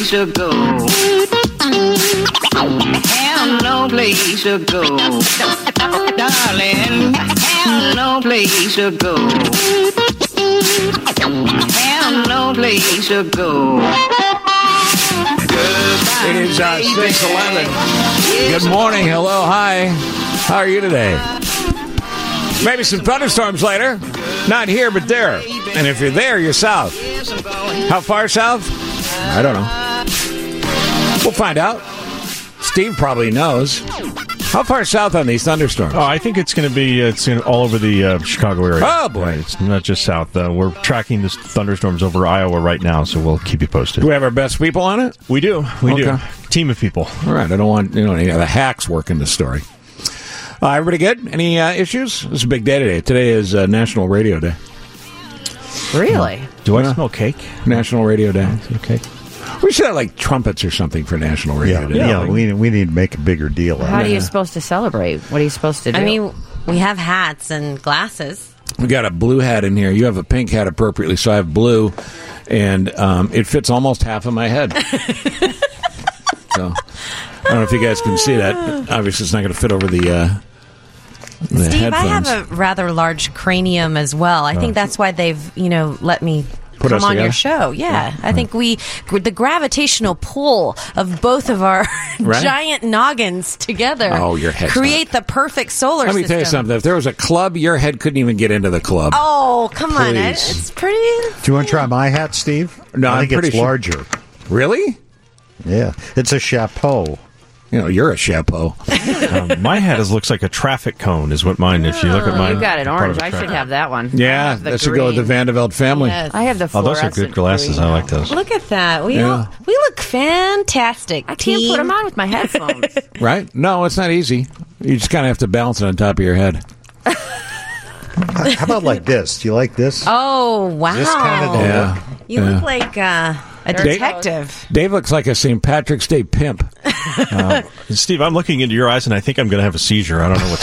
place to go. Have no place to go. Darling, have no place to go. Have no place to go. It is 6:11. Good morning. Hello. Hi. How are you today? Maybe some thunderstorms later. Not here, but there. And if you're there, you're south. How far south? I don't know. We'll find out. Steve probably knows. How far south on these thunderstorms? Oh, I think it's going to be all over the Chicago area. Oh, boy. Right, it's not just south. We're tracking the thunderstorms over Iowa right now, so we'll keep you posted. Do we have our best people on it? We do. We do. Team of people. All right. I don't want any of the hacks working the story. Everybody good? Any issues? It's a big day today. Today is National Radio Day. Really? Do I smell cake? National Radio Day. Okay. We should have like trumpets or something for National Radio Day. Yeah, we need to make a bigger deal out of it. How are you supposed to celebrate? What are you supposed to do? I mean, we have hats and glasses. We got a blue hat in here. You have a pink hat appropriately, so I have blue, and it fits almost half of my head. So I don't know if you guys can see that. Obviously, it's not going to fit over the Steve, headphones. I have a rather large cranium as well. I think that's why they've, let me Put come us on together? your show. Yeah. I think the gravitational pull of both of our Right? giant noggins together your head's create the perfect solar Let me system. tell you something. If there was a club, your head couldn't even get into the club. Oh, come on. Please. It's pretty... Do you want to try my hat, Steve? No, I think I'm pretty it's sure. larger. Really? Yeah, it's a chapeau. You're a chapeau. My hat looks like a traffic cone, is what mine. If you look at mine, you got it part of orange. a I should traffic- have that one. Yeah, that should go with the Vanderbilt family. Yes. I have the Oh, those are fluorescent good glasses. green. I like those. Look at that. We Yeah. look fantastic. I can't put them on with my headphones. Right? No, it's not easy. You just kind of have to balance it on top of your head. How about like this? Do you like this? Oh, wow. This kind of Yeah. You look like a detective. Dave looks like a St. Patrick's Day pimp. Steve, I'm looking into your eyes, and I think I'm going to have a seizure. I don't know what's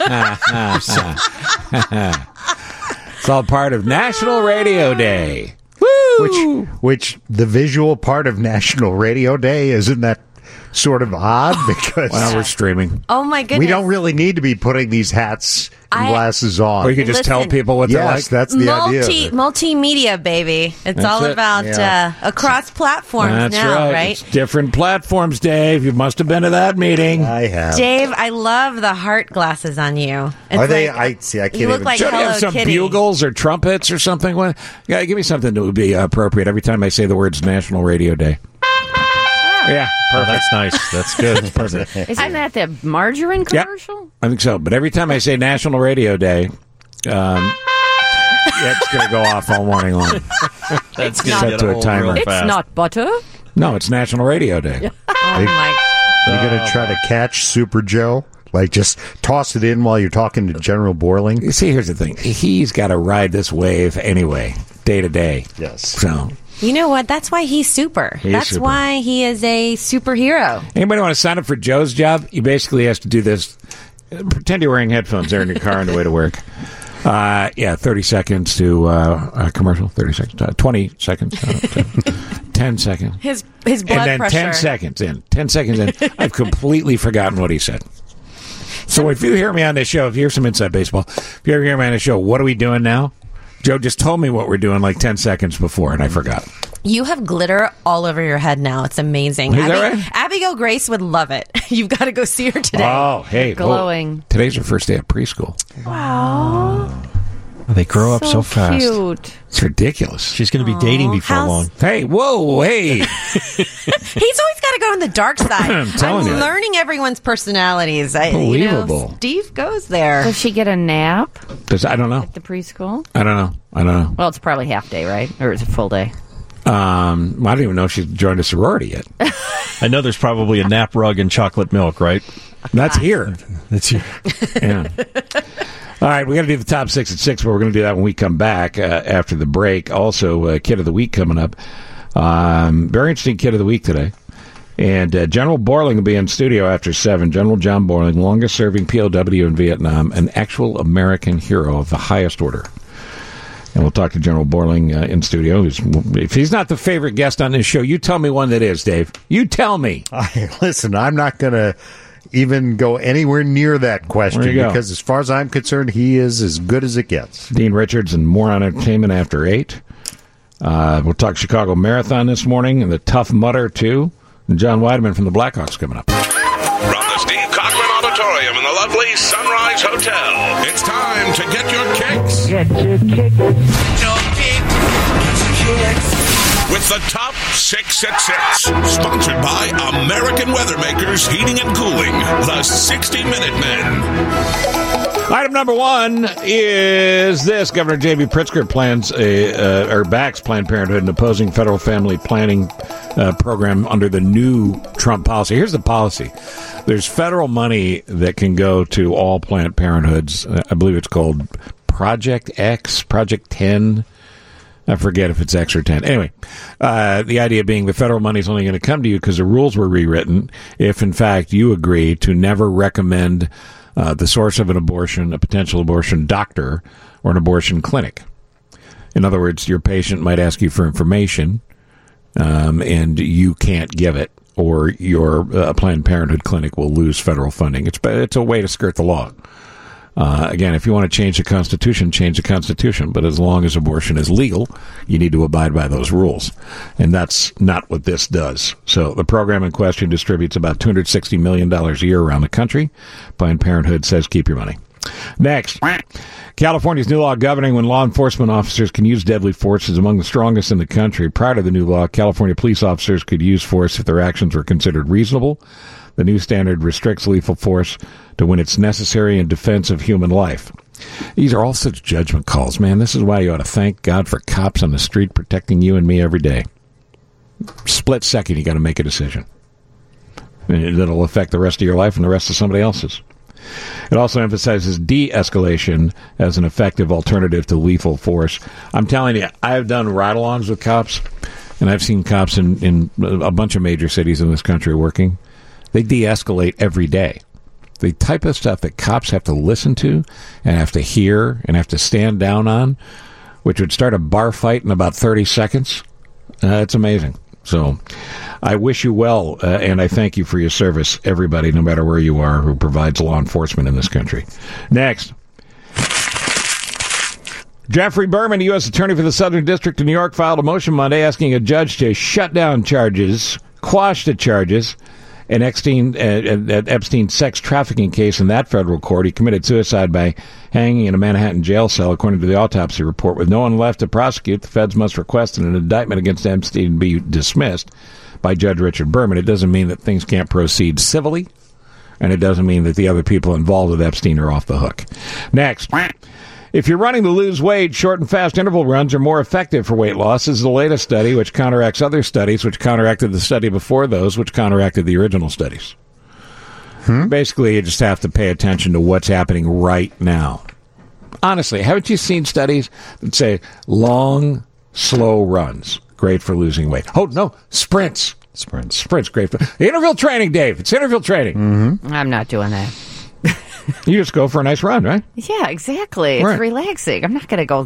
going on. It's all part of National Radio Day. Which the visual part of National Radio Day, isn't that sort of odd? Because Well, we're streaming. Oh, my goodness. we don't really need to be putting these hats and glasses on. Or you could just tell Listen. people what they're like. Yes, that's the idea. Multimedia, baby. It's That's all it. about Yeah. across platforms That's now, right. right? It's different platforms, Dave. You must have been to that meeting. I have. Dave, I love the heart glasses on you. It's Are they? like- I see. I can't you look even. like Should you Hello have some Kitty. bugles or trumpets or something? Yeah, give me something that would be appropriate every time I say the words National Radio Day. Yeah, Oh, that's nice. That's good. perfect. Isn't that the margarine Yep. commercial? I think so. But every time I say National Radio Day, it's going to go off all morning long. That's Set to a timer. It's not butter. No, it's National Radio Day. Oh, my. You're gonna try to catch Super Joe? Like just toss it in while you're talking to General Borling? You see, here's the thing. He's got to ride this wave anyway, day to day. Yes. So, You know what? That's why he's super. He is That's super. why he is a superhero. anybody want to sign up for Joe's job? He basically has to do this. Pretend you're wearing headphones there in your car on the way to work. 30 seconds to a commercial. 30 seconds. 20 seconds. 10 seconds. His blood And then pressure. 10 seconds in. 10 seconds in. I've completely forgotten what he said. So if you hear me on this show, if you hear some Inside Baseball, if you ever hear me on the show, what are we doing now? Joe just told me what we're doing like 10 seconds before, and I forgot. You have glitter all over your head now. It's amazing. Is that right? Abigail Grace would love it. You've got to go see her today. Oh, hey. Glowing. Whoa. Today's her first day of preschool. They grow up so fast. Cute. It's ridiculous. She's going to be dating before how's- long. Hey, whoa, hey. He's always got to go on the dark side. I'm telling you. learning everyone's personalities. Unbelievable. Steve goes there. Does she get a nap I don't know. at the preschool? I don't know. Well, it's probably half day, right? Or is it full day? I don't even know if she's joined a sorority yet. I know there's probably a nap rug and chocolate milk, right? That's here. That's you. Yeah. All right, we got to do the top 6 at 6, but we're going to do that when we come back after the break. Also, Kid of the Week coming up. Very interesting Kid of the Week today. And General Borling will be in studio after 7. General John Borling, longest-serving POW in Vietnam, an actual American hero of the highest order. And we'll talk to General Borling in studio. If he's not the favorite guest on this show, you tell me one that is, Dave. You tell me. Listen, I'm not going to even go anywhere near that question because as far as I'm concerned, he is as good as it gets. Dean Richards and more on entertainment after 8. We'll talk Chicago Marathon this morning and the Tough Mudder, too. And John Weideman from the Blackhawks coming up. From the Steve Cochran Auditorium in the lovely Sunrise Hotel, it's time to get your kicks. Get your kick. With the Top 6 at 6, sponsored by American Weathermakers Heating and Cooling, the 60-Minute Men. Item number 1 is this. Governor J.B. Pritzker backs Planned Parenthood in opposing federal family planning program under the new Trump policy. Here's the policy. There's federal money that can go to all Planned Parenthoods. I believe it's called Project X, Project 10. I forget if it's X or 10. Anyway, the idea being the federal money is only going to come to you because the rules were rewritten if, in fact, you agree to never recommend the source of an abortion, a potential abortion doctor, or an abortion clinic. In other words, your patient might ask you for information, and you can't give it, or your Planned Parenthood clinic will lose federal funding. It's a way to skirt the law. Again, if you want to change the Constitution, change the Constitution. But as long as abortion is legal, you need to abide by those rules. And that's not what this does. So the program in question distributes about $260 million a year around the country. Planned Parenthood says keep your money. Next, California's new law governing when law enforcement officers can use deadly force is among the strongest in the country. Prior to the new law, California police officers could use force if their actions were considered reasonable. The new standard restricts lethal force to when it's necessary in defense of human life. These are all such judgment calls, man. This is why you ought to thank God for cops on the street protecting you and me every day. Split second, you got to make a decision. And that'll affect the rest of your life and the rest of somebody else's. It also emphasizes de-escalation as an effective alternative to lethal force. I'm telling you, I've done ride-alongs with cops, and I've seen cops in a bunch of major cities in this country working. They de-escalate every day. The type of stuff that cops have to listen to and have to hear and have to stand down on, which would start a bar fight in about 30 seconds, it's amazing. So I wish you well, and I thank you for your service, everybody, no matter where you are, who provides law enforcement in this country. Next. Jeffrey Berman, U.S. Attorney for the Southern District of New York, filed a motion Monday asking a judge to shut down charges, quash the charges, an Epstein sex trafficking case in that federal court. He committed suicide by hanging in a Manhattan jail cell, according to the autopsy report. With no one left to prosecute, the feds must request an indictment against Epstein be dismissed by Judge Richard Berman. It doesn't mean that things can't proceed civilly, and it doesn't mean that the other people involved with Epstein are off the hook. Next. If you're running to lose weight, short and fast interval runs are more effective for weight loss. This is the latest study, which counteracts other studies, which counteracted the study before those, which counteracted the original studies. Basically, you just have to pay attention to what's happening right now. Honestly, haven't you seen studies that say long, slow runs, great for losing weight? Oh, no, sprints. Sprints, great for... Interval training, Dave. It's interval training. Mm-hmm. I'm not doing that. You just go for a nice run, right? Yeah, exactly. It's right. Relaxing. I'm not going to go,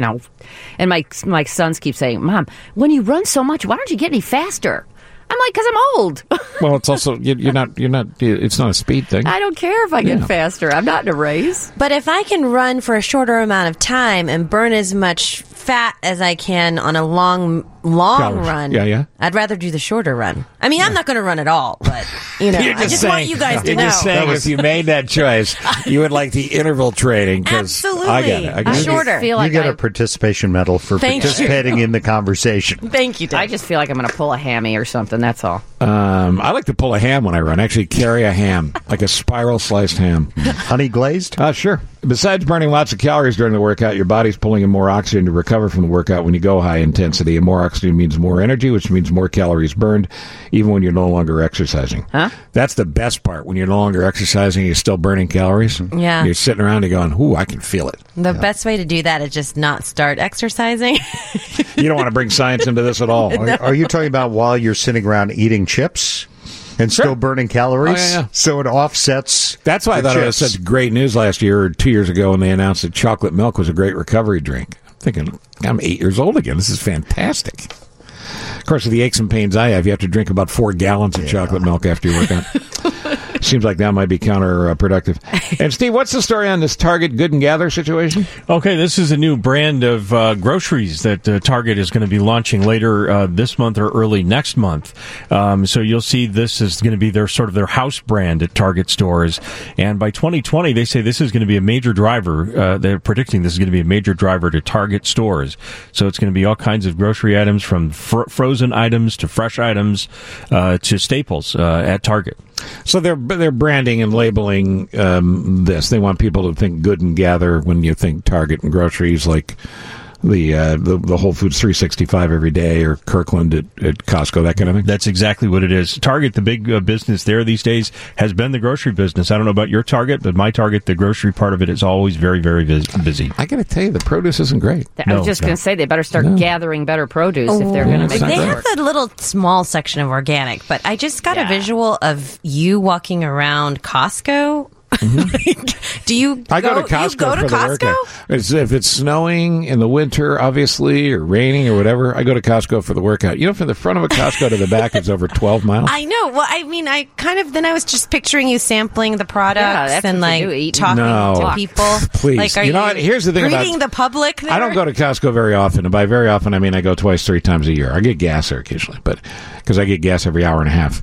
And my sons keep saying, Mom, when you run so much, why don't you get any faster? I'm like, because I'm old. Well, it's also, you're not, it's not a speed thing. I don't care if I get faster. I'm not in a race. But if I can run for a shorter amount of time and burn as much fat as I can on a long run, I'd rather do the shorter run. I mean, I'm not going to run at all, but, I just want you guys to know. You're just saying if you made that choice, you would like the interval training. Absolutely. I get it. Shorter. You get a participation medal for participating in the conversation. Thank you, Dave. I just feel like I'm going to pull a hammy or something, that's all. I like to pull a ham when I run. Actually, carry a ham, like a spiral sliced ham. Honey glazed? Sure. Besides burning lots of calories during the workout, your body's pulling in more oxygen to recover from the workout when you go high intensity. And more oxygen means more energy, which means more calories burned, even when you're no longer exercising. Huh? That's the best part. When you're no longer exercising, you're still burning calories. Yeah. You're sitting around and going, ooh, I can feel it. The best way to do that is just not start exercising. You don't want to bring science into this at all. Are you talking about while you're sitting around eating chips? And still burning calories, so it offsets. That's why I thought it was such great news last year or 2 years ago when they announced that chocolate milk was a great recovery drink. thinking, I'm 8 years old again. This is fantastic. Of course, with the aches and pains I have, you have to drink about 4 gallons of chocolate milk after you work out. Seems like that might be counterproductive. And Steve, what's the story on this Target Good and Gather situation? Okay, this is a new brand of groceries that Target is going to be launching later this month or early next month. So you'll see this is going to be their house brand at Target stores. And by 2020, they say this is going to be a major driver. They're predicting this is going to be a major driver to Target stores. So it's going to be all kinds of grocery items, from frozen items to fresh items to staples at Target. So they're branding and labeling this. They want people to think Good and Gather when you think Target and groceries, like the Whole Foods 365 every day, or Kirkland at Costco, that kind of thing. That's exactly what it is. Target, the big business there these days, has been the grocery business. I don't know about your Target, but my Target, the grocery part of it, is always very, very busy. I got to tell you, the produce isn't great. I was just going to say they better start gathering better produce if they're going to make it. They have the little small section of organic, but I just got a visual of you walking around Costco. Mm-hmm. Do you? I go to Costco for the workout. If it's snowing in the winter, obviously, or raining or whatever, I go to Costco for the workout. You know, from the front of a Costco to the back, it's over 12 miles. I know. Well, I mean, I was just picturing you sampling the products and like talking to people. Please, like, you know what? Here's the thing greeting the public. There? I don't go to Costco very often, and by very often I mean I go twice, 3 times a year. I get gas there occasionally, but because I get gas every hour and a half.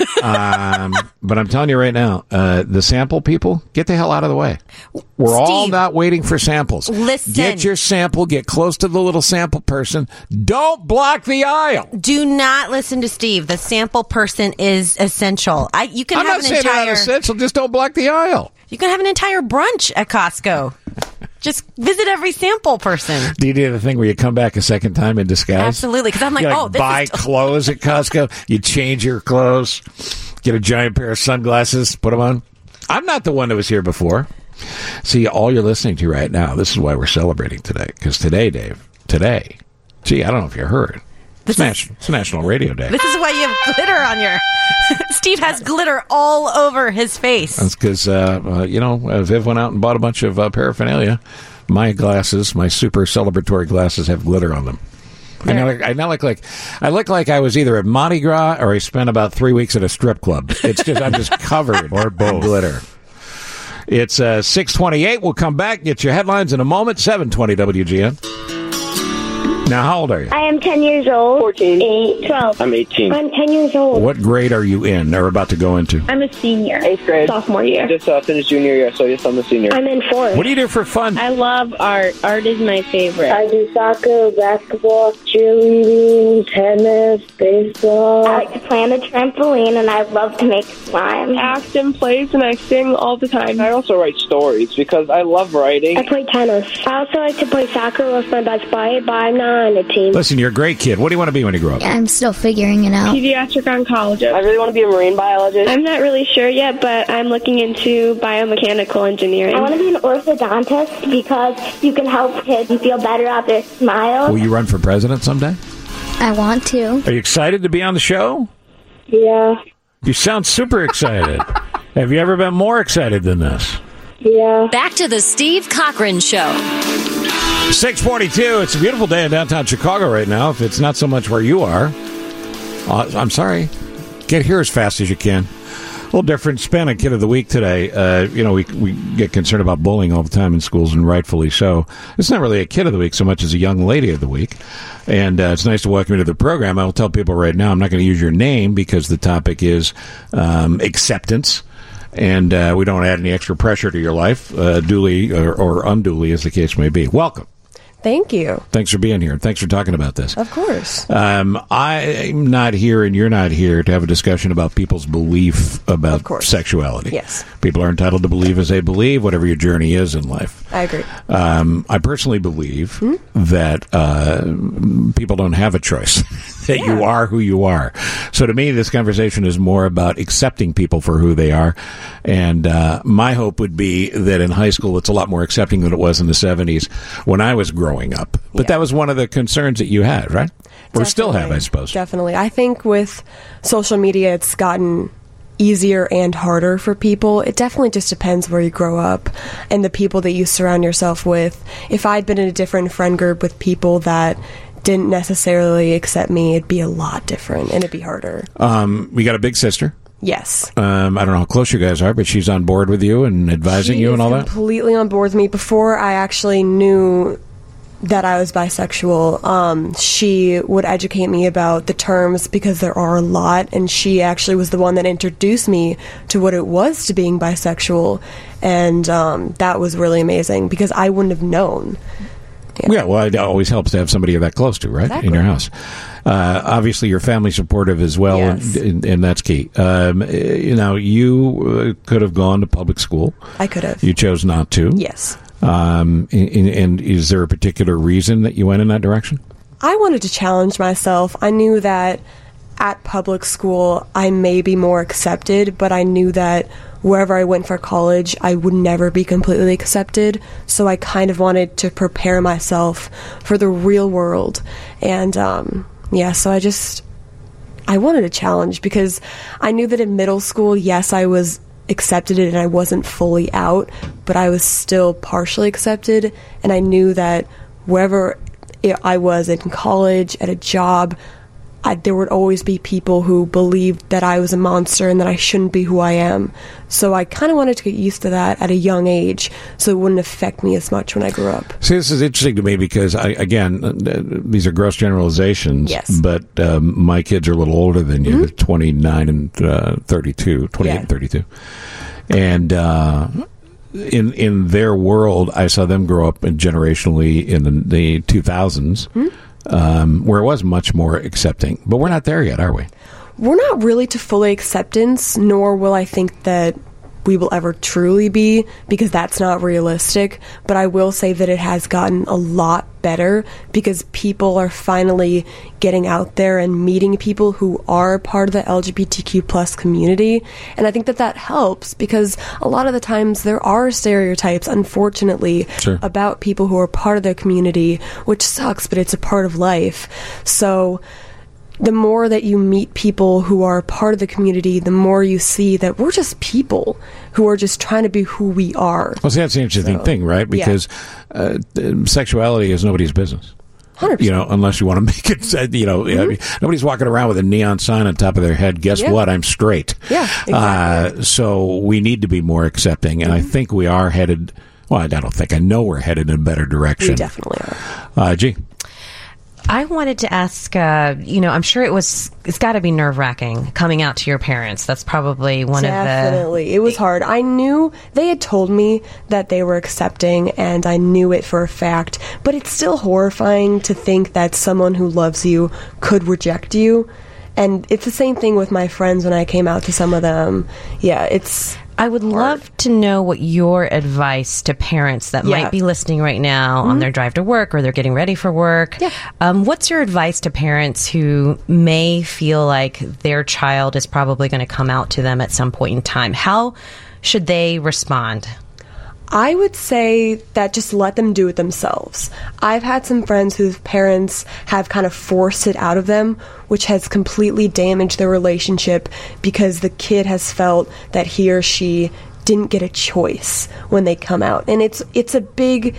But I'm telling you right now, the sample people, get the hell out of the way. We're all not waiting for samples. Listen. Get your sample. Get close to the little sample person. Don't block the aisle. Do not listen to Steve. The sample person is essential. You can I'm have not saying they're not essential. Just don't block the aisle. You can have an entire brunch at Costco. Just visit every sample person. Do you do the thing where you come back a second time in disguise? Absolutely, because I'm like, buy clothes at Costco. You change your clothes, get a giant pair of sunglasses, put them on. I'm not the one that was here before. See, all you're listening to right now, this is why we're celebrating today. Because today, Dave, gee, I don't know if you heard. It's National Radio Day. This is why you have glitter on your... Steve has glitter all over his face. That's because, Viv went out and bought a bunch of paraphernalia. My glasses, my super celebratory glasses, have glitter on them. I look like I was either at Mardi Gras or I spent about 3 weeks at a strip club. It's just I'm just covered or both in glitter. It's 6:28. We'll come back. Get your headlines in a moment. 7:20 WGN. Now, how old are you? I am 10 years old. 14. 8. 12. I'm 18. I'm 10 years old. What grade are you in or about to go into? I'm a senior. 8th grade. Sophomore year. Just finished junior year, so yes, I'm a senior. I'm in 4th. What do you do for fun? I love art. Art is my favorite. I do soccer, basketball, cheerleading, tennis, baseball. I like to play on the trampoline, and I love to make slime. Ashton plays, and I sing all the time. I also write stories because I love writing. I play tennis. I also like to play soccer with my best buddy, but I'm not on a team. Listen, you're a great kid. What do you want to be when you grow up? I'm still figuring it out. Pediatric oncologist. I really want to be a marine biologist. I'm not really sure yet, but I'm looking into biomechanical engineering. I want to be an orthodontist because you can help kids feel better after smiles. Will you run for president someday? I want to. Are you excited to be on the show? Yeah. You sound super excited. Have you ever been more excited than this? Yeah. Back to the Steve Cochran Show. 6:42. It's a beautiful day in downtown Chicago right now. If it's not so much where you are, I'm sorry. Get here as fast as you can. A little different spin on Kid of the Week today. We get concerned about bullying all the time in schools, and rightfully so. It's not really a Kid of the Week so much as a Young Lady of the Week. And it's nice to welcome you to the program. I will tell people right now, I'm not going to use your name because the topic is acceptance. And we don't add any extra pressure to your life, duly or unduly, as the case may be. Welcome. Thank you. Thanks for being here. Thanks for talking about this. Of course. I'm not here and you're not here to have a discussion about people's belief about sexuality. Yes. People are entitled to believe as they believe, whatever your journey is in life. I agree. I personally believe that people don't have a choice, that you are who you are. So to me, this conversation is more about accepting people for who they are. And my hope would be that in high school, it's a lot more accepting than it was in the 70s when I was growing up. But that was one of the concerns that you had, right? Or still have, I suppose. Definitely. I think with social media, it's gotten easier and harder for people. It definitely just depends where you grow up and the people that you surround yourself with. If I'd been in a different friend group with people that didn't necessarily accept me, it'd be a lot different and it'd be harder. We got a big sister. Yes. I don't know how close you guys are, but she's on board with you and advising you and all that? Completely on board with me. Before I actually knew that I was bisexual, she would educate me about the terms because there are a lot, and she actually was the one that introduced me to what it was to being bisexual, and that was really amazing because I wouldn't have known. Yeah, well, it always helps to have somebody you're that close to, right? Exactly. In your house. Obviously, your family's supportive as well, yes. and that's key. You could have gone to public school. I could have. You chose not to. Yes. And is there a particular reason that you went in that direction? I wanted to challenge myself. I knew that at public school I may be more accepted, but I knew that wherever I went for college, I would never be completely accepted. So I kind of wanted to prepare myself for the real world. And so I wanted a challenge because I knew that in middle school, yes, I was accepted and I wasn't fully out, but I was still partially accepted. And I knew that wherever I was in college, at a job, there would always be people who believed that I was a monster and that I shouldn't be who I am. So I kind of wanted to get used to that at a young age so it wouldn't affect me as much when I grew up. See, this is interesting to me because, these are gross generalizations, yes. But my kids are a little older than you, 29 and 32, 28 and 32. And in their world, I saw them grow up generationally in the 2000s. Where it was much more accepting. But we're not there yet, are we? We're not really to fully acceptance, nor will I think that we will ever truly be, because that's not realistic. But I will say that it has gotten a lot better because people are finally getting out there and meeting people who are part of the LGBTQ plus community. And I think that helps because a lot of the times there are stereotypes, unfortunately, sure. about people who are part of their community, which sucks, but it's a part of life. So the more that you meet people who are part of the community, the more you see that we're just people who are just trying to be who we are. Well, see, that's the interesting thing, right? Because sexuality is nobody's business. 100%. Unless you want to make it, nobody's walking around with a neon sign on top of their head. Guess what? I'm straight. Yeah, exactly. So we need to be more accepting, and I think we are headed. Well, I know we're headed in a better direction. We definitely are. G. I wanted to ask, I'm sure it's got to be nerve-wracking coming out to your parents. That's probably one of the... Definitely. It was hard. I knew they had told me that they were accepting, and I knew it for a fact, but it's still horrifying to think that someone who loves you could reject you. And it's the same thing with my friends when I came out to some of them. Yeah, it's... I would love to know what your advice to parents that might be listening right now on their drive to work or they're getting ready for work. Yeah. What's your advice to parents who may feel like their child is probably going to come out to them at some point in time? How should they respond? I would say that just let them do it themselves. I've had some friends whose parents have kind of forced it out of them, which has completely damaged their relationship because the kid has felt that he or she didn't get a choice when they come out. And it's a big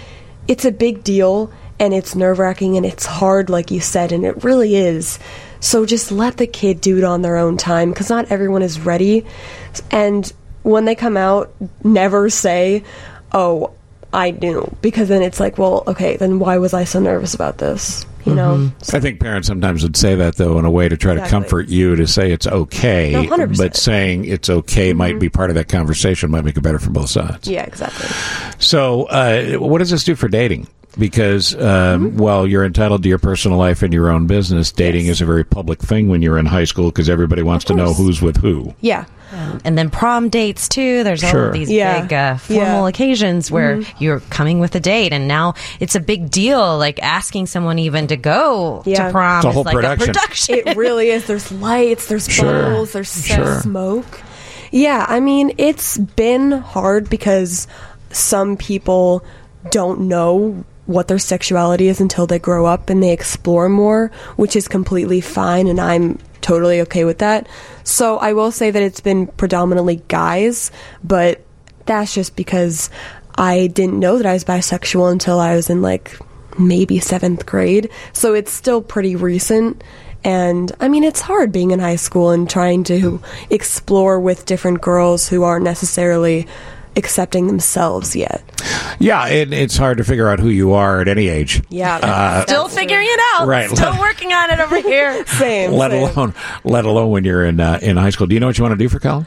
deal, and it's nerve-wracking, and it's hard, like you said, and it really is. So just let the kid do it on their own time, because not everyone is ready. And when they come out, never say, "Oh, I knew," because then it's like, well, okay, then why was I so nervous about this? You know? I think parents sometimes would say that, though, in a way to try to comfort you, to say it's okay. No, 100%. But saying it's okay might be part of that conversation, might make it better for both sides. Yeah, exactly. So what does this do for dating? Because while you're entitled to your personal life and your own business, dating is a very public thing when you're in high school because everybody wants to know who's with who. Yeah. And then prom dates, too. There's all of these big formal occasions where you're coming with a date, and now it's a big deal, like asking someone even to go to prom. It's a whole like production. A production. It really is. There's lights, there's bubbles, there's smoke. Yeah, I mean, it's been hard because some people don't know what their sexuality is until they grow up and they explore more, which is completely fine, and I'm totally okay with that. So I will say that it's been predominantly guys, but that's just because I didn't know that I was bisexual until I was in like maybe 7th grade. So it's still pretty recent. And I mean, it's hard being in high school and trying to explore with different girls who aren't necessarily accepting themselves yet. Yeah, it's hard to figure out who you are at any age. Yeah, still figuring it out. Right, still working on it over here. Same. Let alone when you're in high school. Do you know what you want to do for college?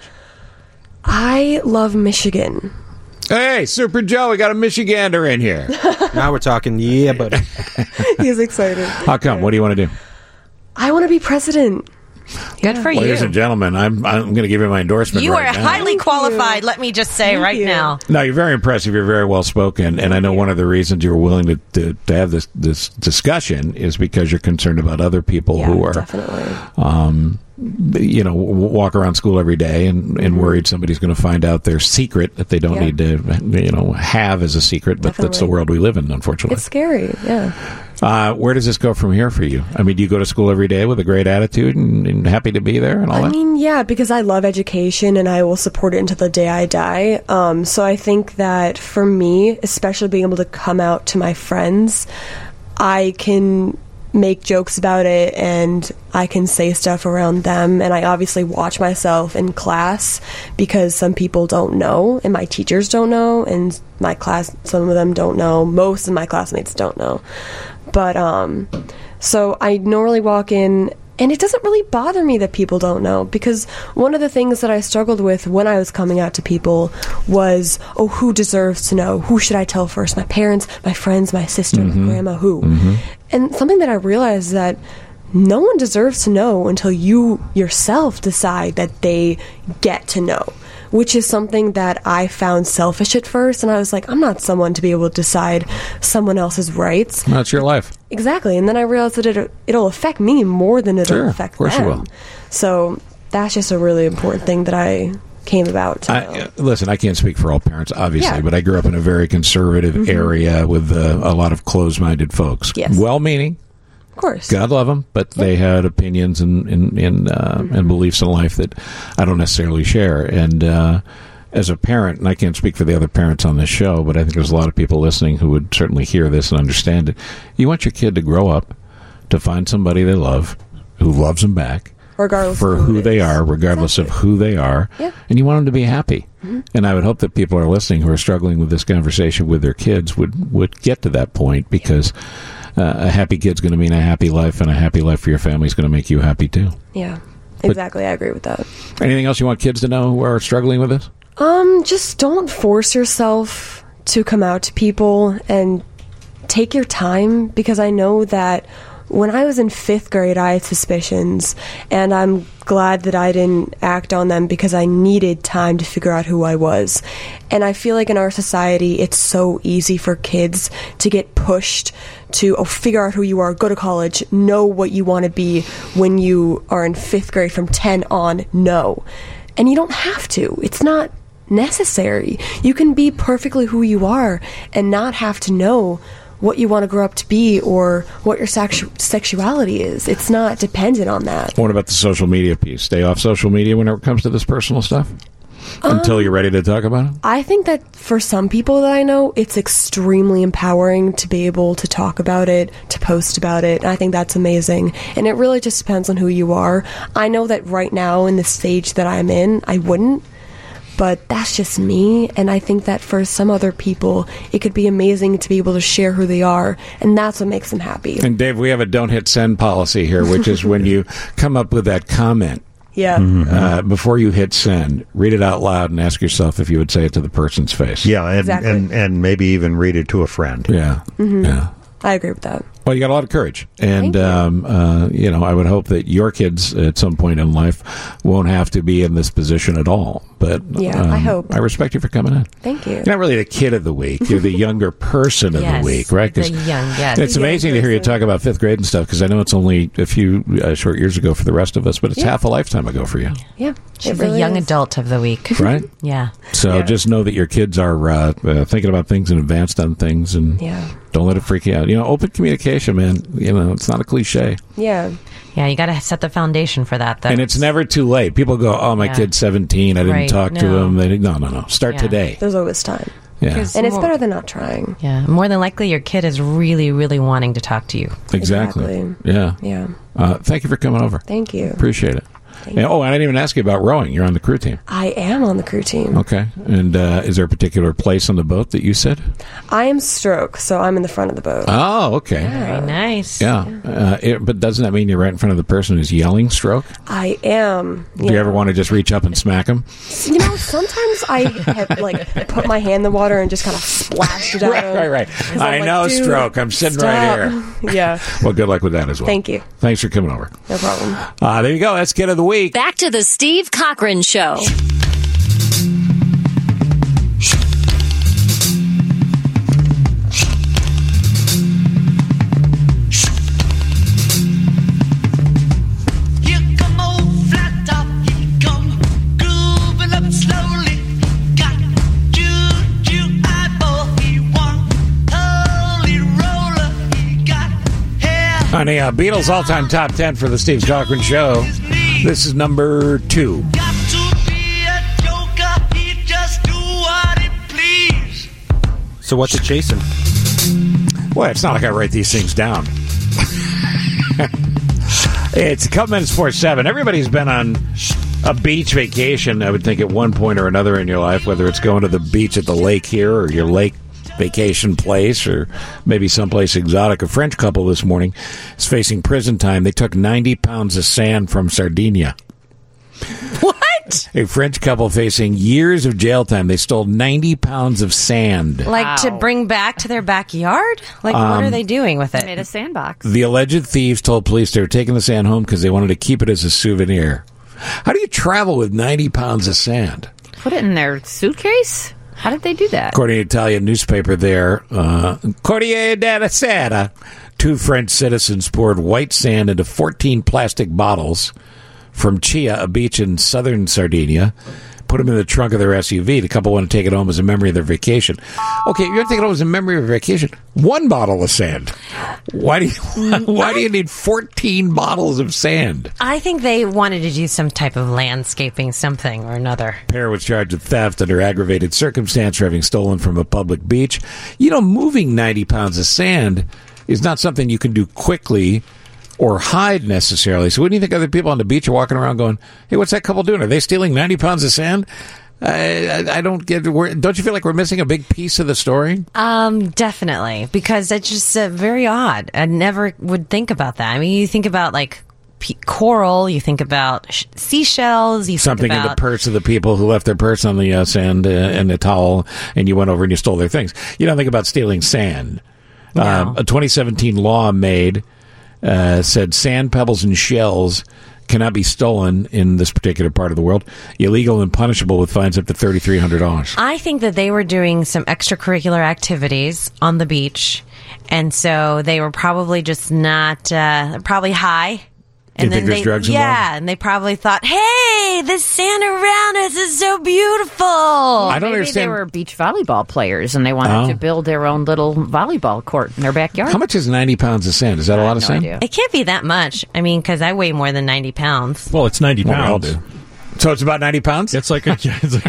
I love Michigan. Hey, Super Joe, we got a Michigander in here. Now we're talking, yeah, buddy. He's excited. How come? What do you want to do? I want to be president. Good for you. Ladies and gentlemen, I'm going to give you my endorsement. You right are now. highly qualified, let me just say now. No, you're very impressive. You're very well spoken. And I know one of the reasons you were willing to have this discussion is because you're concerned about other people who are definitely. Walk around school every day and worried somebody's going to find out their secret that they don't need to, have as a secret. But that's the world we live in, unfortunately. It's scary, yeah. Where does this go from here for you? I mean, do you go to school every day with a great attitude and happy to be there and all that? I mean, yeah, because I love education and I will support it until the day I die. So I think that for me, especially being able to come out to my friends, I can make jokes about it and I can say stuff around them, and I obviously watch myself in class because some people don't know and my teachers don't know, and my class, some of them don't know, most of my classmates don't know. But so I normally walk in and it doesn't really bother me that people don't know, because one of the things that I struggled with when I was coming out to people was, who deserves to know? Who should I tell first? My parents, my friends, my sister, my grandma, who? And something that I realized is that no one deserves to know until you yourself decide that they get to know, which is something that I found selfish at first. And I was like, I'm not someone to be able to decide someone else's rights. That's your life. Exactly. And then I realized that it'll affect me more than it'll affect them. Of course it will. So that's just a really important thing that I came about to know. Listen, I can't speak for all parents, obviously, but I grew up in a very conservative area with a lot of closed-minded folks. Yes. Well-meaning. Of course. God love them, but they had opinions and beliefs in life that I don't necessarily share. And as a parent, and I can't speak for the other parents on this show, but I think there's a lot of people listening who would certainly hear this and understand it. You want your kid to grow up, to find somebody they love, who loves them back, regardless for who they are, regardless of who they are, and you want them to be happy. And I would hope that people are listening who are struggling with this conversation with their kids would get to that point, because a happy kid's going to mean a happy life, and a happy life for your family is going to make you happy too. Yeah, exactly. I agree with that. Anything else you want kids to know who are struggling with this? Just don't force yourself to come out to people, and take your time, because I know that when I was in 5th grade, I had suspicions, and I'm glad that I didn't act on them because I needed time to figure out who I was. And I feel like in our society, it's so easy for kids to get pushed to figure out who you are, go to college, know what you want to be when you are in 5th grade from 10 on, no. And you don't have to. It's not necessary. You can be perfectly who you are and not have to know what you want to grow up to be or what your sexuality is. It's not dependent on that. What about the social media piece? Stay off social media when it comes to this personal stuff? Until you're ready to talk about it? I think that for some people that I know, it's extremely empowering to be able to talk about it, to post about it. And I think that's amazing. And it really just depends on who you are. I know that right now in the stage that I'm in, I wouldn't. But that's just me, and I think that for some other people, it could be amazing to be able to share who they are, and that's what makes them happy. And Dave, we have a don't hit send policy here, which is when you come up with that comment, before you hit send, read it out loud and ask yourself if you would say it to the person's face. Yeah, and maybe even read it to a friend. Yeah, yeah. I agree with that. Well, you got a lot of courage, and I would hope that your kids at some point in life won't have to be in this position at all. But I hope. I respect you for coming in. Thank you. You're not really the kid of the week; you're the younger person of the week, right? It's amazing to hear you talk about 5th grade and stuff, because I know it's only a few short years ago for the rest of us, but it's half a lifetime ago for you. Yeah, she's a young adult of the week, right? Yeah. So just know that your kids are thinking about things and advanced on things, and don't let it freak you out. Open communication vacation, man. It's not a cliche. Yeah. Yeah, you got to set the foundation for that, though. And it's never too late. People go, "Oh, my kid's 17. I didn't talk to him." No. Start today. There's always time. Yeah. And it's better than not trying. Yeah. More than likely, your kid is really, really wanting to talk to you. Exactly. Yeah. Yeah. Thank you for coming over. Thank you. Appreciate it. And I didn't even ask you about rowing. You're on the crew team. I am on the crew team. Okay. And is there a particular place on the boat that you said? I am stroke, so I'm in the front of the boat. Oh, okay. Very nice. Yeah. But doesn't that mean you're right in front of the person who's yelling stroke? I am. Do you ever want to just reach up and smack him? Sometimes I have, put my hand in the water and just kind of splashed it out. Right. I know stroke. I'm sitting right here. Yeah. Well, good luck with that as well. Thank you. Thanks for coming over. No problem. There you go. That's Kid of the Week. Back to the Steve Cochran Show. On the Beatles all-time top 10 for the Steve Cochran Show, this is number 2. So what's it chasing? Well, it's not like I write these things down. It's a couple minutes before 7. Everybody's been on a beach vacation, I would think, at one point or another in your life, whether it's going to the beach at the lake here or your lake vacation place or maybe someplace exotic. A French couple this morning is facing prison time. They took 90 pounds of sand from Sardinia. What? A French couple facing years of jail time. They stole 90 pounds of sand. Like to bring back to their backyard? Like, what are they doing with it? Made a sandbox. The alleged thieves told police they were taking the sand home because they wanted to keep it as a souvenir. How do you travel with 90 pounds of sand? Put it in their suitcase? How did they do that? According to an Italian newspaper there, Corriere della Sera, 2 French citizens poured white sand into 14 plastic bottles from Chia, a beach in southern Sardinia, put them in the trunk of their SUV. The couple want to take it home as a memory of their vacation. Okay, you're going to take it home as a memory of your vacation. 1 bottle of sand. Why do you need 14 bottles of sand? I think they wanted to do some type of landscaping something or another. The pair was charged with theft under aggravated circumstance for having stolen from a public beach. Moving 90 pounds of sand is not something you can do quickly or hide necessarily. So wouldn't you think other people on the beach are walking around going, "Hey, what's that couple doing? Are they stealing 90 pounds of sand?" I don't get. Don't you feel like we're missing a big piece of the story? Definitely, because it's just very odd. I never would think about that. I mean, you think about like coral, you think about seashells, you something think about in the purse of the people who left their purse on the sand and the towel, and you went over and you stole their things. You don't think about stealing sand. No. A 2017 law made said sand, pebbles, and shells cannot be stolen in this particular part of the world. Illegal and punishable with fines up to $3,300. I think that they were doing some extracurricular activities on the beach, and so they were probably just not probably high. And you think there's drugs involved? Yeah, and they probably thought, "Hey, the sand around us is so beautiful." I don't understand. They were beach volleyball players, and they wanted to build their own little volleyball court in their backyard. How much is 90 pounds of sand? Is that a lot of sand? It can't be that much. I mean, because I weigh more than 90 pounds. Well, it's 90 pounds. We all do. So it's about 90 pounds? It's like a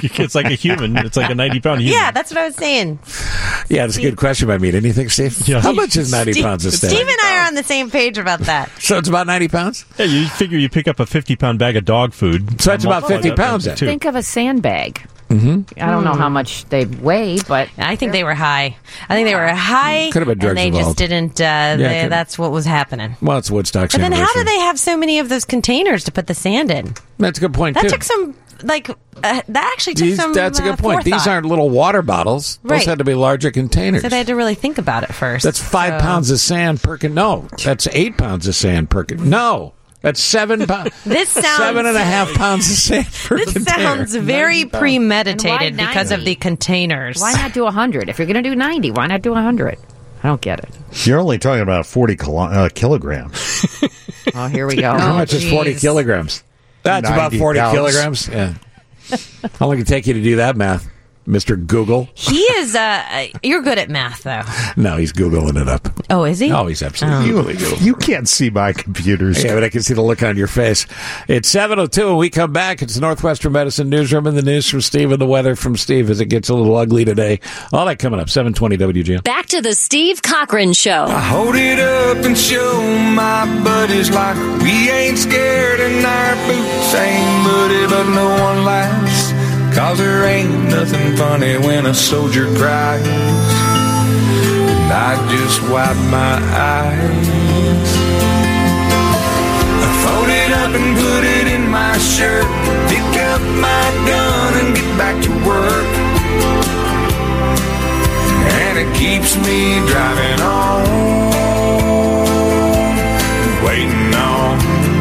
human. It's like a 90-pound human. Yeah, that's what I was saying. Yeah, that's a good question by me. Didn't you think, Steve? Yeah. How much is 90 pounds of sand? Steve and I are on the same page about that. So it's about 90 pounds? Yeah, you figure you pick up a 50-pound bag of dog food. So that's about 50 pounds then. Think of a sandbag. Mm-hmm. I don't know how much they weigh, but I think they were high. I think they were high. Could have been drugs and they involved. just didn't. That's what was happening. Well, it's Woodstock's But then how anniversary. do they have so many of those containers to put the sand in? That's a good point, That too. took some, that actually took some That's a good point. These forethought. aren't little water bottles. Those Right. had to be larger containers. So they had to really think about it first. That's 5 pounds of sand per... No, that's 8 pounds of sand per... No, that's 7 pounds. This sounds... 7.5 pounds of sand per This container. sounds very premeditated And why because 90? of the containers. why not do 100? If you're going to do 90, why not do 100? I don't get it. You're only talking about 40 kilograms. Oh, here we go. How much is 40 kilograms? That's about 40 pounds. kilograms. Yeah. How long did it take you to do that math? Mr. Google. He is, you're good at math, though. No, he's Googling it up. Oh, is he? Oh, he's absolutely You can't see my computers. Yeah, but I can see the look on your face. It's 7:02 when we come back. It's the Northwestern Medicine Newsroom and the news from Steve and the weather from Steve as it gets a little ugly today. All that coming up, 7:20 WGN. Back to the Steve Cochran Show. I hold it up and show my buddies like we ain't scared and our boots ain't muddy, but no one laughs. 'Cause there ain't nothing funny when a soldier cries. And I just wipe my eyes. I fold it up and put it in my shirt. Pick up my gun and get back to work. And it keeps me driving on, waiting on.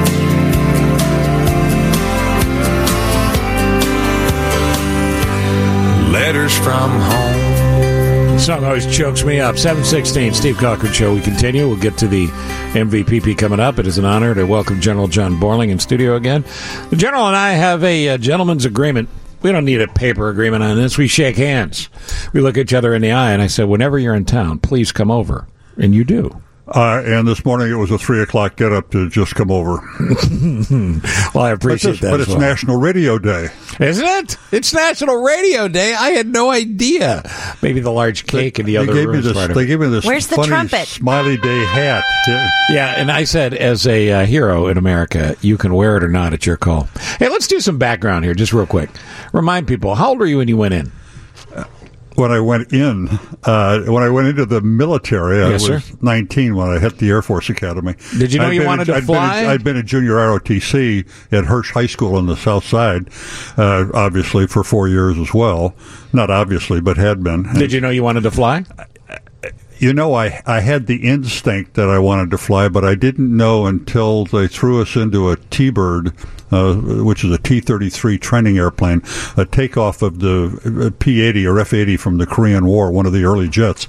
Letters from home. The song always chokes me up. 7:16, Steve Cochran Show. We continue. We'll get to the MVPP coming up. It is an honor to welcome General John Borling in studio again. The General and I have a gentleman's agreement. We don't need a paper agreement on this. We shake hands. We look each other in the eye, and I said, whenever you're in town, please come over. And you do. And this morning it was a 3 o'clock get up to just come over. Well, I appreciate that. But it's National Radio Day. Isn't it? It's National Radio Day. I had no idea. Maybe the large cake in the other room. They gave me this Where's the funny trumpet? Smiley Day hat. Yeah, and I said, as a hero in America, you can wear it or not. It's your call. Hey, let's do some background here, just real quick. Remind people, how old were you when you went in? When I went into the military, I was 19 when I hit the Air Force Academy. Did you know you wanted to fly? I'd been a junior ROTC at Hirsch High School on the South Side, obviously, for 4 years as well. Not obviously, but had been. Did you know you wanted to fly? You know, I had the instinct that I wanted to fly, but I didn't know until they threw us into a T-Bird, which is a T-33 training airplane, a takeoff of the P-80 or F-80 from the Korean War, one of the early jets.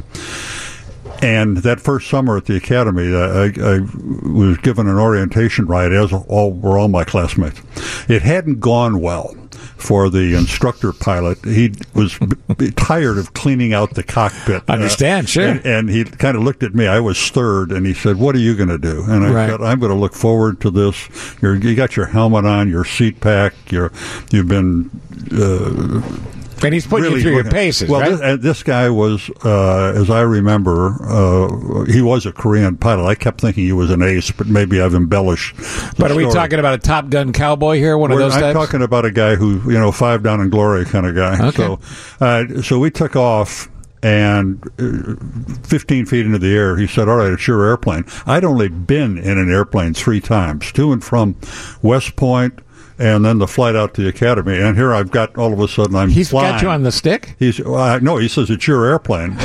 And that first summer at the academy, I was given an orientation ride, as were all my classmates. It hadn't gone well for the instructor pilot. He was tired of cleaning out the cockpit. Understand, sure. And he kind of looked at me. I was stirred, and he said, "What are you going to do?" And I said, "I'm going to look forward to this. You got your helmet on, your seat pack. You've been." And he's putting you through your paces, well, right? This guy was, as I remember, he was a Korean pilot. I kept thinking he was an ace, but maybe I've embellished the But are we story. Talking about a Top Gun cowboy here, one of those types? I'm talking about a guy who, five down in glory kind of guy. Okay. So we took off, and 15 feet into the air, he said, "All right, it's your airplane." I'd only been in an airplane 3 times, to and from West Point, and then the flight out to the academy. And here I've got, all of a sudden, I'm He's flying. got you on the stick? No, he says, "It's your airplane."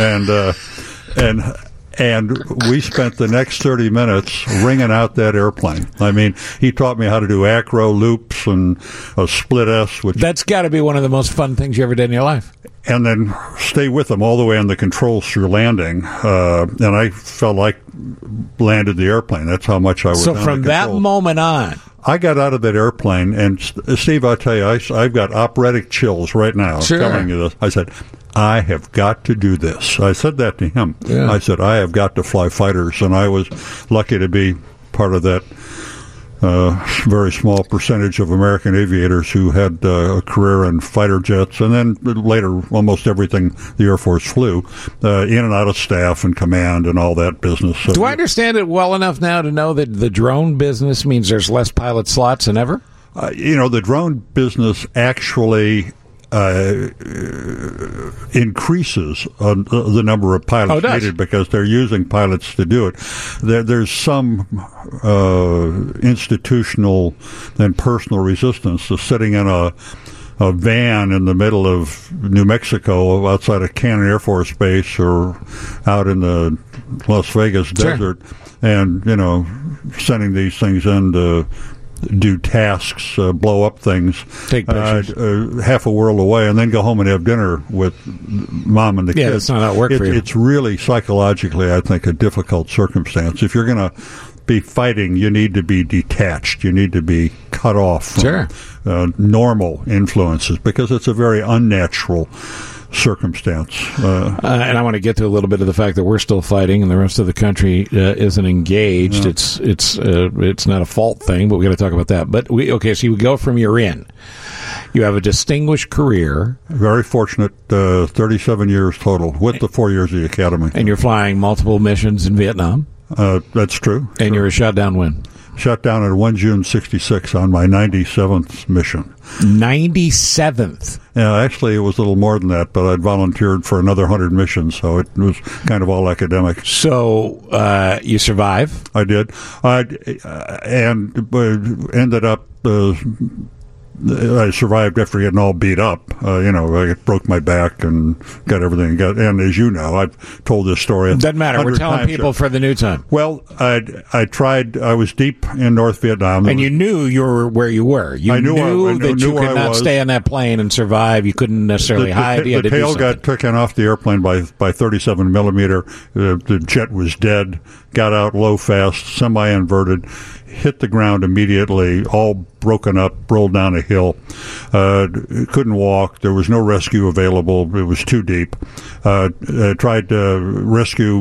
And we spent the next 30 minutes ringing out that airplane. I mean, he taught me how to do acro loops and a split S. That's got to be one of the most fun things you ever did in your life. And then stay with them all the way on the controls through landing. And I felt like landed the airplane. That's how much I was So from that moment on, I got out of that airplane, and Steve, I'll tell you, I've got operatic chills right now telling you this. I said, I have got to do this. I said that to him. Yeah. I said, I have got to fly fighters, and I was lucky to be part of that very small percentage of American aviators who had a career in fighter jets, and then later almost everything the Air Force flew, in and out of staff and command and all that business. So, do I understand it well enough now to know that the drone business means there's less pilot slots than ever? The drone business actually increases the number of pilots needed because they're using pilots to do it. There's some institutional and personal resistance to sitting in a van in the middle of New Mexico outside of Cannon Air Force Base or out in the Las Vegas desert and, sending these things in to do tasks, blow up things, take pictures, half a world away, and then go home and have dinner with mom and the kids. Yeah, that's not how it works for you. It's really psychologically, I think, a difficult circumstance. If you're going to be fighting, you need to be detached. You need to be cut off from normal influences because it's a very unnatural circumstance. And I want to get to a little bit of the fact that we're still fighting and the rest of the country isn't engaged. Yeah. It's not a fault thing, but we got to talk about that. But so you go from you're in. You have a distinguished career. Very fortunate, 37 years total, with the 4 years of the academy. And you're flying multiple missions in Vietnam. That's true. And you were shot down when? Shot down on 1 June 1966 on my 97th mission. 97th? Yeah, actually, it was a little more than that, but I'd volunteered for another 100 missions, so it was kind of all academic. So you survive? I did. And ended up... I survived after getting all beat up. I broke my back and got everything. And as you know, I've told this story. Doesn't matter. We're telling people for the new time. Well, I tried. I was deep in North Vietnam, and you knew you were where you were. You knew that you could not stay on that plane and survive. You couldn't necessarily hide. The tail got taken off the airplane by 37 millimeter. The jet was dead. Got out low fast, semi-inverted. Hit the ground immediately, all broken up, rolled down a hill. Couldn't walk. There was no rescue available. It was too deep. Tried to rescue,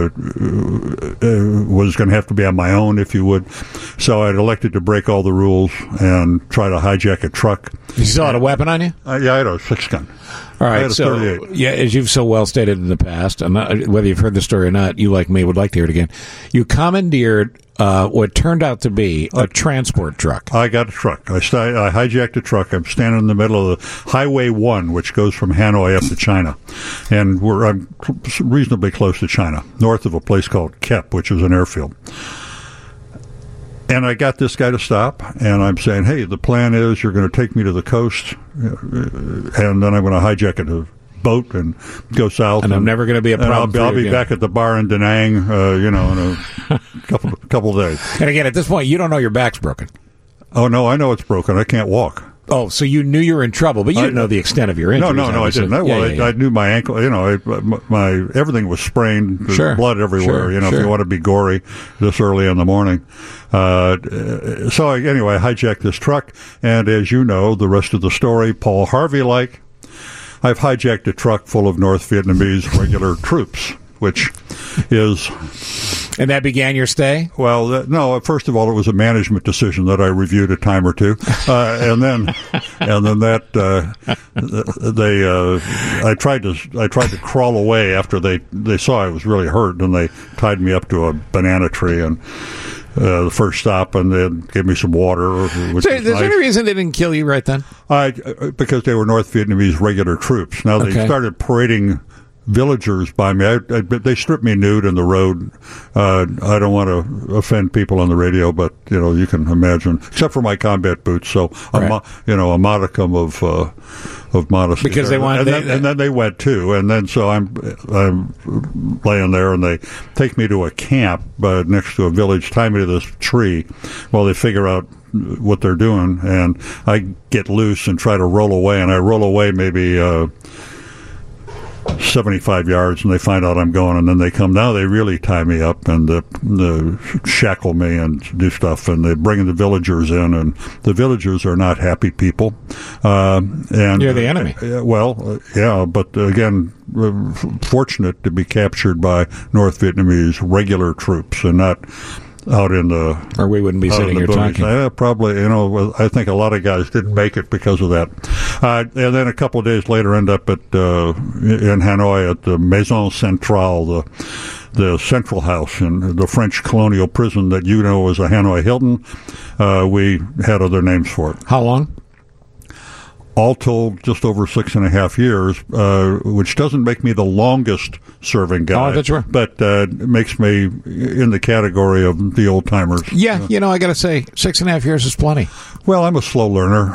was going to have to be on my own, if you would. So I'd elected to break all the rules and try to hijack a truck. You still had a weapon on you? Yeah, I had a 6-gun. All right, so 38. Yeah, as you've so well stated in the past, whether you've heard the story or not, you like me would like to hear it again. You commandeered what turned out to be a transport truck. I got a truck. I hijacked a truck. I'm standing in the middle of the Highway 1, which goes from Hanoi up to China, and I'm reasonably close to China, north of a place called Kep, which is an airfield. And I got this guy to stop, and I'm saying, hey, the plan is you're going to take me to the coast, and then I'm going to hijack a boat and go south. And I'm never going to be a problem. I'll be back at the bar in Da Nang, in a couple of days. And again, at this point, you don't know your back's broken. Oh, no, I know it's broken. I can't walk. Oh, so you knew you were in trouble, but you didn't know the extent of your injuries. No, I didn't. I knew my ankle. My everything was sprained. There's blood everywhere. If you want to be gory this early in the morning. So anyway, I hijacked this truck, and as you know, the rest of the story, Paul Harvey-like, I've hijacked a truck full of North Vietnamese regular troops, which is... And that began your stay? Well, no. First of all, it was a management decision that I reviewed a time or two, and then I tried to crawl away after they saw I was really hurt, and they tied me up to a banana tree and. The first stop, and then gave me some water. Is there any reason they didn't kill you right then? Because they were North Vietnamese regular troops. Now they started parading villagers by me. They stripped me nude in the road. I don't want to offend people on the radio, but you can imagine, except for my combat boots. So a modicum of modesty. Because they want, and then they went too, and then so I'm laying there, and they take me to a camp next to a village, tie me to this tree, while they figure out what they're doing, and I get loose and try to roll away, and I roll away maybe 75 yards, and they find out I'm going, and then they come down. They really tie me up and shackle me and do stuff, and they bring the villagers in, and the villagers are not happy people. And you're the enemy. Yeah, but again, fortunate to be captured by North Vietnamese regular troops and not out in the... Or we wouldn't be sitting here talking. Probably, I think a lot of guys didn't make it because of that. And then a couple of days later, end up in Hanoi at the Maison Centrale, the Central House in the French colonial prison that was a Hanoi Hilton. We had other names for it. How long? All told, just over 6.5 years, which doesn't make me the longest serving guy. Oh, that's right. But makes me in the category of the old timers. Yeah, I got to say, 6.5 years is plenty. Well, I'm a slow learner,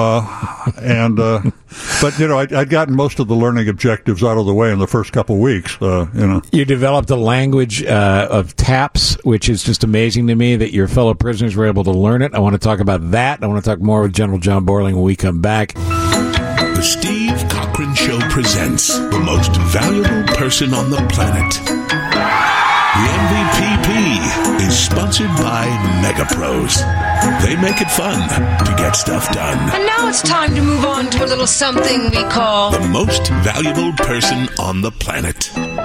but I'd gotten most of the learning objectives out of the way in the first couple of weeks. You developed a language of taps, which is just amazing to me that your fellow prisoners were able to learn it. I want to talk about that. I want to talk more with General John Borling when we come back. The Steve Cochran Show presents the most valuable person on the planet. The MVPP is sponsored by MegaPros. They make it fun to get stuff done. And now it's time to move on to a little something we call the most valuable person on the planet.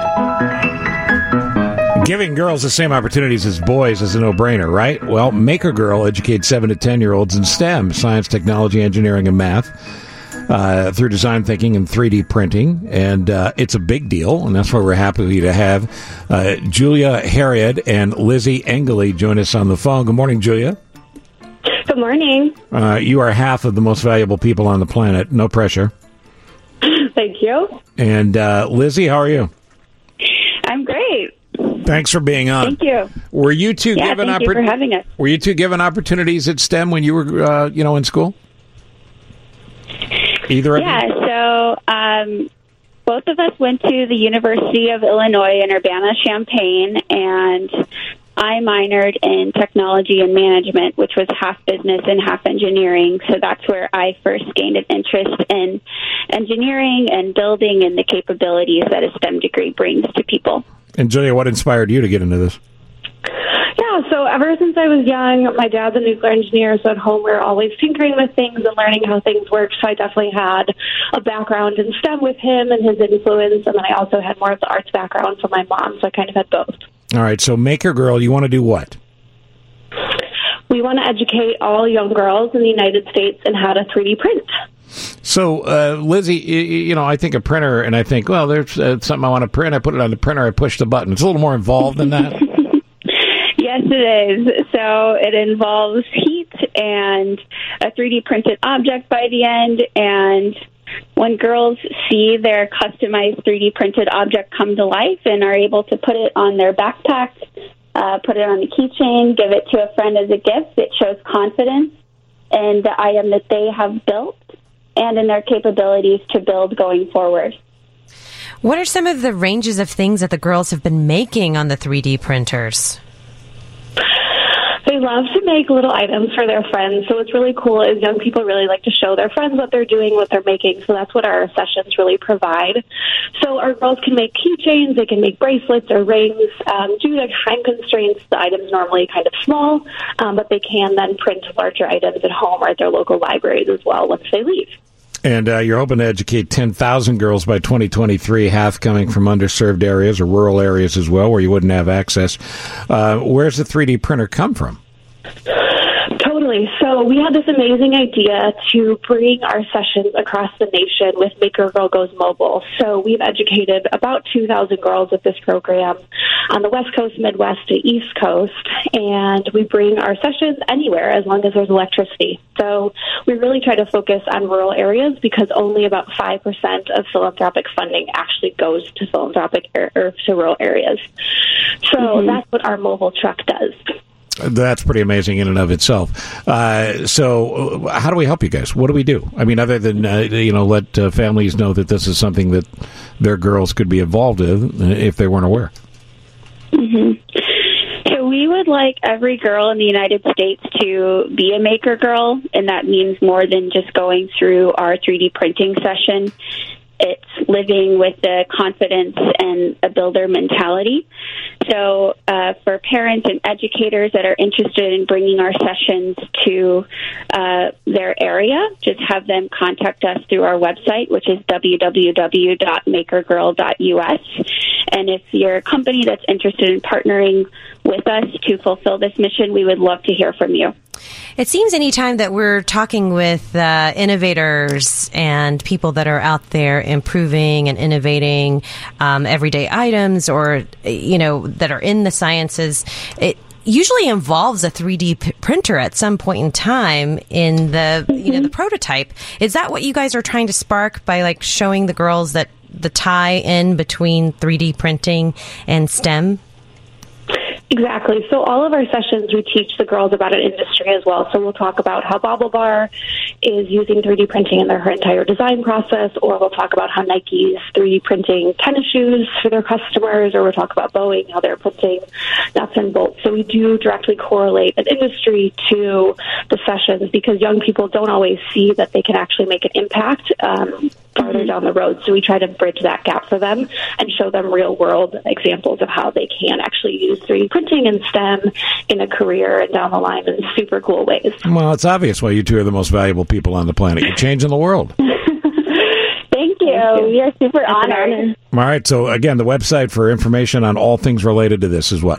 Giving girls the same opportunities as boys is a no-brainer, right? Well, Maker Girl educates 7 to 10-year-olds in STEM, science, technology, engineering, and math, through design thinking and 3D printing. And it's a big deal, and that's why we're happy to have Julia Harriet and Lizzie Engeley join us on the phone. Good morning, Julia. Good morning. You are half of the most valuable people on the planet. No pressure. Thank you. And Lizzie, how are you? I'm great. Thanks for being on. Thank you. Were you two given thank you for having us. Were you two given opportunities at STEM when you were, in school? Either of you? Yeah. So both of us went to the University of Illinois in Urbana-Champaign, and I minored in technology and management, which was half business and half engineering. So that's where I first gained an interest in engineering and building and the capabilities that a STEM degree brings to people. And Julia, what inspired you to get into this? Yeah, so ever since I was young, my dad's a nuclear engineer, so at home we were always tinkering with things and learning how things work. So I definitely had a background in STEM with him and his influence, and then I also had more of the arts background from my mom, so I kind of had both. All right, so Maker Girl, you want to do what? We want to educate all young girls in the United States in how to 3D print. So, Lizzie, I think a printer, and I think, well, there's something I want to print. I put it on the printer, I push the button. It's a little more involved than that. Yes, it is. So it involves heat and a 3D printed object by the end. And when girls see their customized 3D printed object come to life and are able to put it on their backpack, put it on a keychain, give it to a friend as a gift, it shows confidence in the item that they have built and in their capabilities to build going forward. What are some of the ranges of things that the girls have been making on the 3D printers? They love to make little items for their friends. So what's really cool is young people really like to show their friends what they're doing, what they're making. So that's what our sessions really provide. So our girls can make keychains, they can make bracelets or rings. Due to time constraints, the items normally kind of small, but they can then print larger items at home or at their local libraries as well once they leave. And you're hoping to educate 10,000 girls by 2023, half coming from underserved areas or rural areas as well, where you wouldn't have access. Where's the 3D printer come from? Totally. So we had this amazing idea to bring our sessions across the nation with Maker Girl Goes Mobile. So we've educated about 2,000 girls with this program on the West Coast, Midwest, to East Coast, and we bring our sessions anywhere as long as there's electricity. So we really try to focus on rural areas because only about 5% of philanthropic funding actually goes to philanthropic or to rural areas. So that's what our mobile truck does. That's pretty amazing in and of itself. So how do we help you guys? What do we do? I mean, other than, let families know that this is something that their girls could be involved in if they weren't aware. So we would like every girl in the United States to be a Maker Girl, and that means more than just going through our 3D printing session. It's living with the confidence and a builder mentality. So for parents and educators that are interested in bringing our sessions to their area, just have them contact us through our website, which is www.makergirl.us. And if you're a company that's interested in partnering with us to fulfill this mission, we would love to hear from you. It seems anytime that we're talking with innovators and people that are out there improving and innovating everyday items or, that are in the sciences, it usually involves a 3D printer at some point in time in the, the prototype. Is that what you guys are trying to spark by showing the girls that the tie in between 3D printing and STEM? Exactly. So all of our sessions, we teach the girls about an industry as well. So we'll talk about how BaubleBar is using 3D printing in their entire design process, or we'll talk about how Nike's 3D printing tennis shoes for their customers, or we'll talk about Boeing, how they're printing nuts and bolts. So we do directly correlate an industry to the sessions because young people don't always see that they can actually make an impact farther down the road. So we try to bridge that gap for them and show them real-world examples of how they can actually use 3D printing and STEM in a career and down the line in super cool ways. Well, it's obvious why you two are the most valuable people on the planet. You're changing the world. Thank you. We are super honored. All right. So, again, the website for information on all things related to this is what?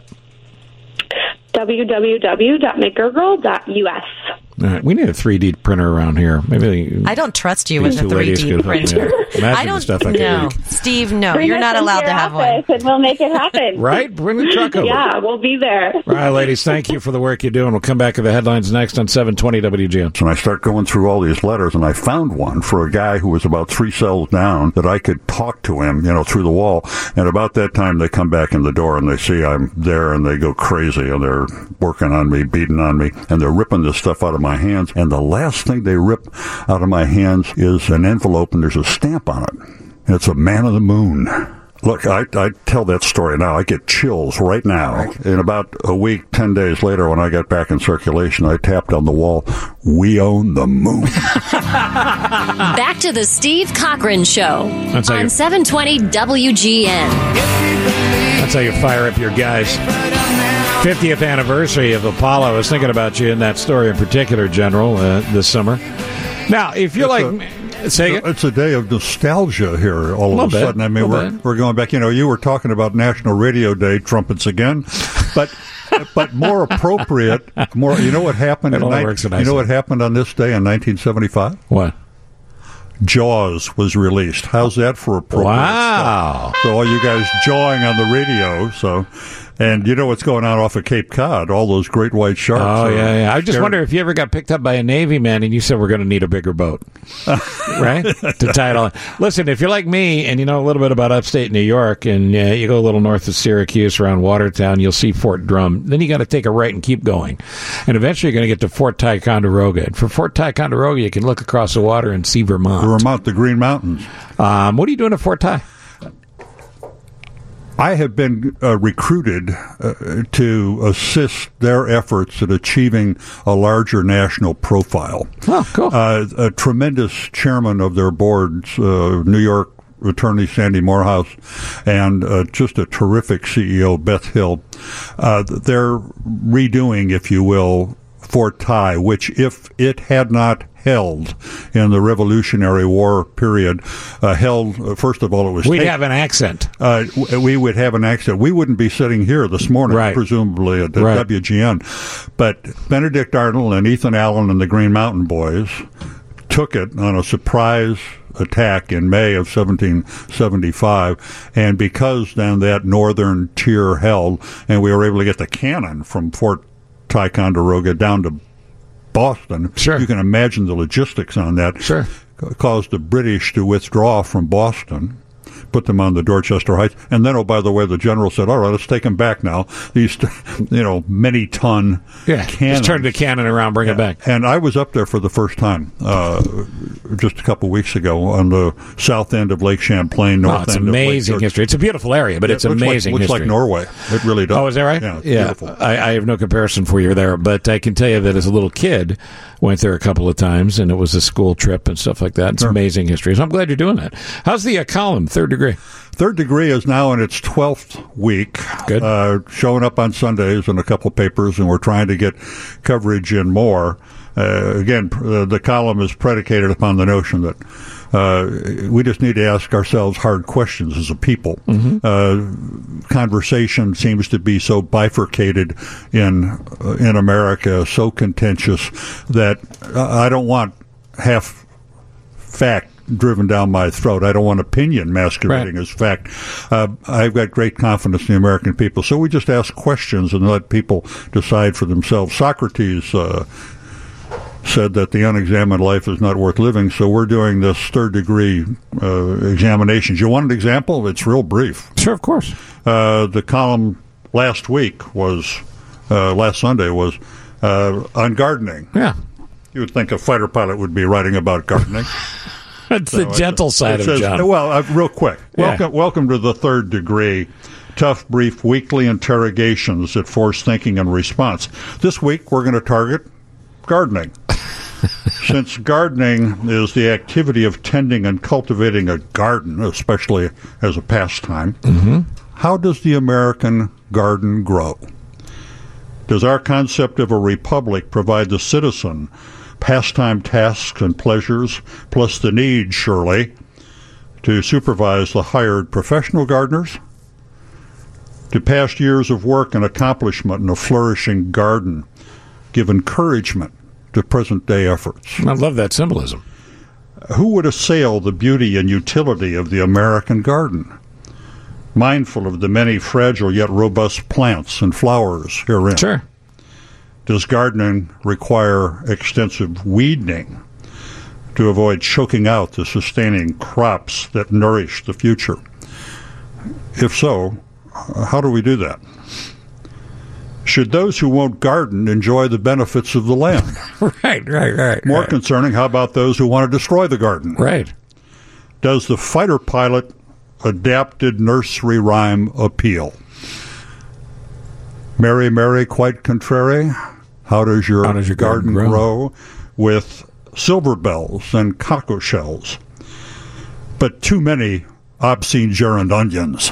www.makergirl.us. All right. We need a 3D printer around here. Maybe I don't trust you with a 3D printer. I don't. Stuff I no, Steve. No, you're not allowed to have one. And we'll make it happen. Right? Bring the truck over. Yeah, we'll be there. All right, ladies. Thank you for the work you're doing. We'll come back to the headlines next on 720 WGN. And I start going through all these letters, and I found one for a guy who was about 3 cells down that I could talk to him, through the wall. And about that time, they come back in the door and they see I'm there, and they go crazy, and they're working on me, beating on me, and they're ripping this stuff out of my hands. And the last thing they rip out of my hands is an envelope, and there's a stamp on it. It's a Man of the Moon. Look, I tell that story now. I get chills right now. In about a week, 10 days later, when I got back in circulation, I tapped on the wall, "We own the moon." Back to the Steve Cochran Show on 720 WGN. That's how you fire up your guys. 50th anniversary of Apollo. I was thinking about you in that story in particular, General, this summer. Now, if you're it's a day of nostalgia here all of a sudden. I mean, we're going back. You were talking about National Radio Day, trumpets again, but more appropriate. You know what happened? What happened on this day in 1975? What? Jaws was released. How's that for appropriate Wow. stuff? So all you guys jawing on the radio. And you know what's going on off of Cape Cod? All those great white sharks. Oh, yeah. I just wonder if you ever got picked up by a Navy man and you said, we're going to need a bigger boat. Right? To tie it all in. Listen, if you're like me and you know a little bit about upstate New York and you go a little north of Syracuse around Watertown, you'll see Fort Drum. Then you got to take a right and keep going. And eventually you're going to get to Fort Ticonderoga. And for Fort Ticonderoga, you can look across the water and see Vermont. The Green Mountains. What are you doing at Fort Ty? I have been recruited to assist their efforts at achieving a larger national profile. Oh, cool. A tremendous chairman of their boards, New York attorney Sandy Morehouse, and just a terrific CEO, Beth Hill. They're redoing, if you will, Fort Ty, which if it had not held in the Revolutionary War period, first of all, it was... We'd have an accent. We would have an accent. We wouldn't be sitting here this morning, presumably at WGN. But Benedict Arnold and Ethan Allen and the Green Mountain Boys took it on a surprise attack in May of 1775, and because then that northern tier held, and we were able to get the cannon from Fort Ticonderoga down to Boston. Sure. You can imagine the logistics on that. Sure. Caused the British to withdraw from Boston, put them on the Dorchester Heights, and then, oh, by the way, the general said, all right, let's take them back now. These, many-ton cannons. Just turn the cannon around, bring it back. And I was up there for the first time just a couple weeks ago on the south end of Lake Champlain, north end of Lake George. It's amazing history. It's a beautiful area, but it's amazing history. Looks like Norway. It really does. Oh, is that right? Yeah, it's beautiful. I have no comparison for you there, but I can tell you that as a little kid, went there a couple of times, and it was a school trip and stuff like that. It's amazing history. So I'm glad you're doing that. How's the column, Third Degree? Third Degree is now in its 12th week. Good. Showing up on Sundays in a couple papers, and we're trying to get coverage in more. Again, the column is predicated upon the notion that we just need to ask ourselves hard questions as a people. Mm-hmm. Conversation seems to be so bifurcated in America, so contentious, that I don't want half fact driven down my throat. I don't want opinion masquerading as fact. I've got great confidence in the American people. So we just ask questions and let people decide for themselves. Socrates said that the unexamined life is not worth living, so we're doing this third degree examinations. You want an example? It's real brief. Sure, of course. The column last Sunday was on gardening. Yeah. You would think a fighter pilot would be writing about gardening. It's the gentle side of John. Well, real quick. Welcome to the Third Degree. Tough, brief, weekly interrogations that force thinking and response. This week, we're going to target gardening. Since gardening is the activity of tending and cultivating a garden, especially as a pastime, how does the American garden grow? Does our concept of a republic provide the citizen pastime tasks and pleasures, plus the need, surely, to supervise the hired professional gardeners? Do past years of work and accomplishment in a flourishing garden give encouragement to present-day efforts? I love that symbolism. Who would assail the beauty and utility of the American garden, mindful of the many fragile yet robust plants and flowers herein? Sure. Does gardening require extensive weeding to avoid choking out the sustaining crops that nourish the future? If so, how do we do that? Should those who won't garden enjoy the benefits of the land? Right. More concerning, how about those who want to destroy the garden? Right. Does the fighter pilot adapted nursery rhyme appeal? Mary, Mary, quite contrary. How does your garden grow? With silver bells and cockle shells, but too many obscene gerund onions.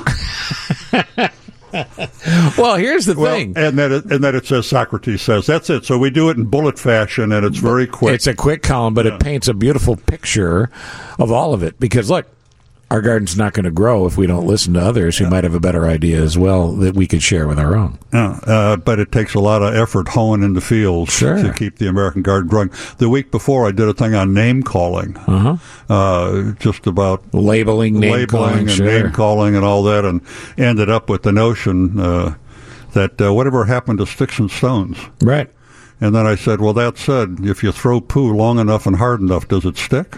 Well, here's the thing. And that it says, Socrates says. That's it. So we do it in bullet fashion, and it's very quick. It's a quick column, but it paints a beautiful picture of all of it. Because, look, our garden's not going to grow if we don't listen to others who might have a better idea as well that we could share with our own. But it takes a lot of effort hoeing in the fields to keep the American garden growing. The week before, I did a thing on name calling, just about labeling, name calling, name calling, and all that, and ended up with the notion that whatever happened to sticks and stones, right? And then I said, well, that said, if you throw poo long enough and hard enough, does it stick?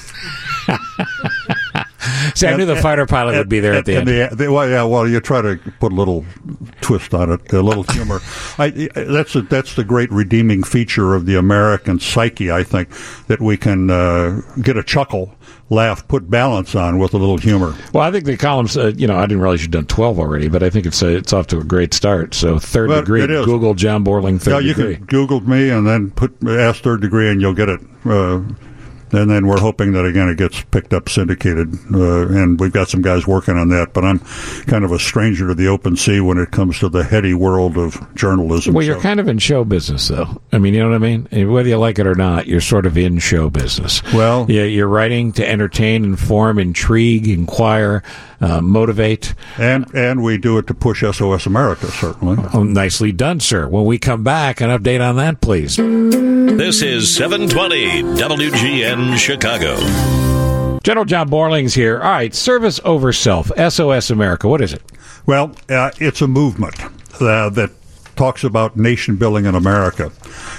See, I knew the fighter pilot would be there at the end. Well, you try to put a little twist on it, a little humor. That's the great redeeming feature of the American psyche, I think, that we can get a chuckle, laugh, put balance on with a little humor. Well, I think the columns, I didn't realize you'd done 12 already, but I think it's off to a great start. So Third Degree, Google John Borling Third Degree. You can Google me and then ask Third Degree and you'll get it. And then we're hoping that, again, it gets picked up, syndicated, and we've got some guys working on that. But I'm kind of a stranger to the open sea when it comes to the heady world of journalism. Well, you're kind of in show business, though. I mean, you know what I mean? Whether you like it or not, you're sort of in show business. Well, yeah, you're writing to entertain, inform, intrigue, inquire, motivate. And we do it to push SOS America, certainly. Oh, nicely done, sir. When we come back, an update on that, please. This is 720 WGN Chicago. General John Borling's here. All right, service over self, SOS America. What is it? Well, it's a movement that talks about nation building in America.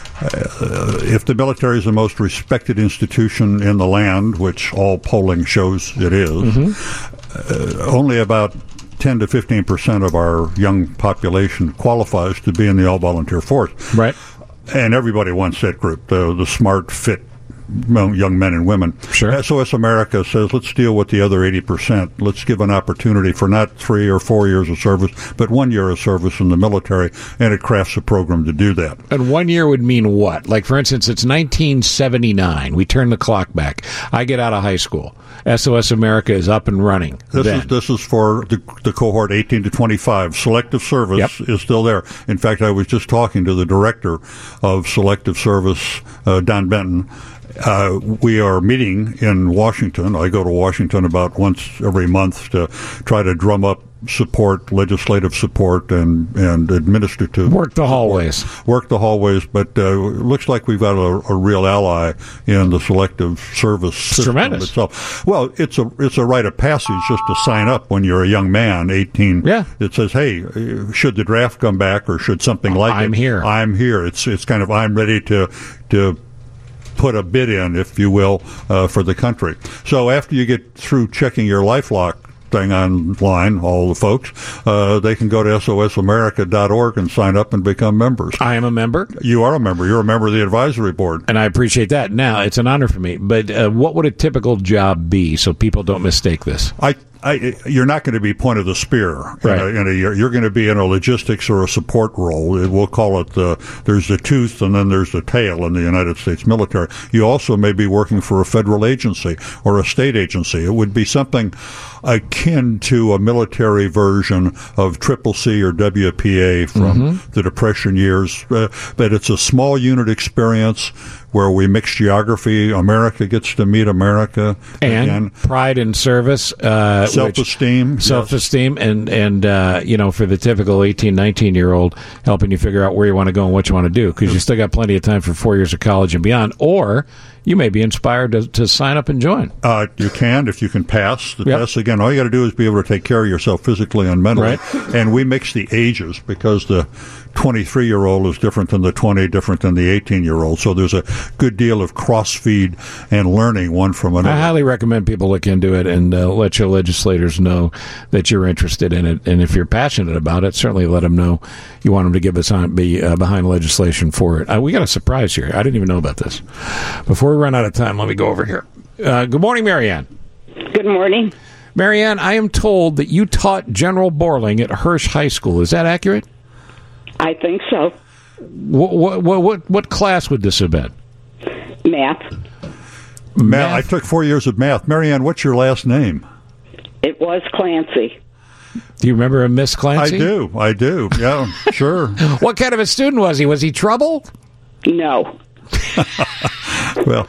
If the military is the most respected institution in the land, which all polling shows it is, only about 10 to 15% of our young population qualifies to be in the all-volunteer force. Right. And everybody wants that group, the smart, fit young men and women. Sure. SOS America says, let's deal with the other 80%. Let's give an opportunity for not 3 or 4 years of service, but 1 year of service in the military, and it crafts a program to do that. And 1 year would mean what? Like, for instance, it's 1979. We turn the clock back. I get out of high school. SOS America is up and running. This is for the cohort 18 to 25. Selective service is still there. In fact, I was just talking to the director of Selective Service, Don Benton. We are meeting in Washington. I go to Washington about once every month to try to drum up support, legislative support, and administrative work the hallways. But it looks like we've got a real ally in the Selective Service system itself. Well, it's a rite of passage just to sign up when you're a young man, 18. Yeah. It says, hey, should the draft come back or should something like I'm here. It's kind of, I'm ready to put a bid in, if you will, for the country. So after you get through checking your LifeLock thing online, all the folks, they can go to sosamerica.org and sign up and become members. I am a member. You are a member. You're a member of the advisory board. And I appreciate that. Now, it's an honor for me. But what would a typical job be so people don't mistake this? you're not going to be point of the spear. Right. You're going to be in a logistics or a support role. We'll call it there's the tooth and then there's the tail in the United States military. You also may be working for a federal agency or a state agency. It would be something akin to a military version of CCC or WPA from the Depression years. But it's a small unit experience where we mix geography. America gets to meet America. And again. pride in service. Self-esteem. And for the typical 18, 19-year-old, helping you figure out where you want to go and what you want to do, because you still got plenty of time for 4 years of college and beyond, or you may be inspired to sign up and join. You can, if you can pass the test. Again, all you got to do is be able to take care of yourself physically and mentally. Right. And we mix the ages because the 23-year-old is different than the 20, different than the 18-year-old. So there's a good deal of cross-feed and learning one from another. I highly recommend people look into it and let your legislators know that you're interested in it. And if you're passionate about it, certainly let them know you want them to be behind legislation for it. We got a surprise here. I didn't even know about this. Before we run out of time, let me go over here. Good morning, Marianne. Good morning. Marianne, I am told that you taught General Borling at Hirsch High School. Is that accurate? I think so. What class would this have been? Math. I took 4 years of math. Marianne, what's your last name? It was Clancy. Do you remember a Miss Clancy? I do. Yeah, sure. What kind of a student was he? Was he trouble? No. Well,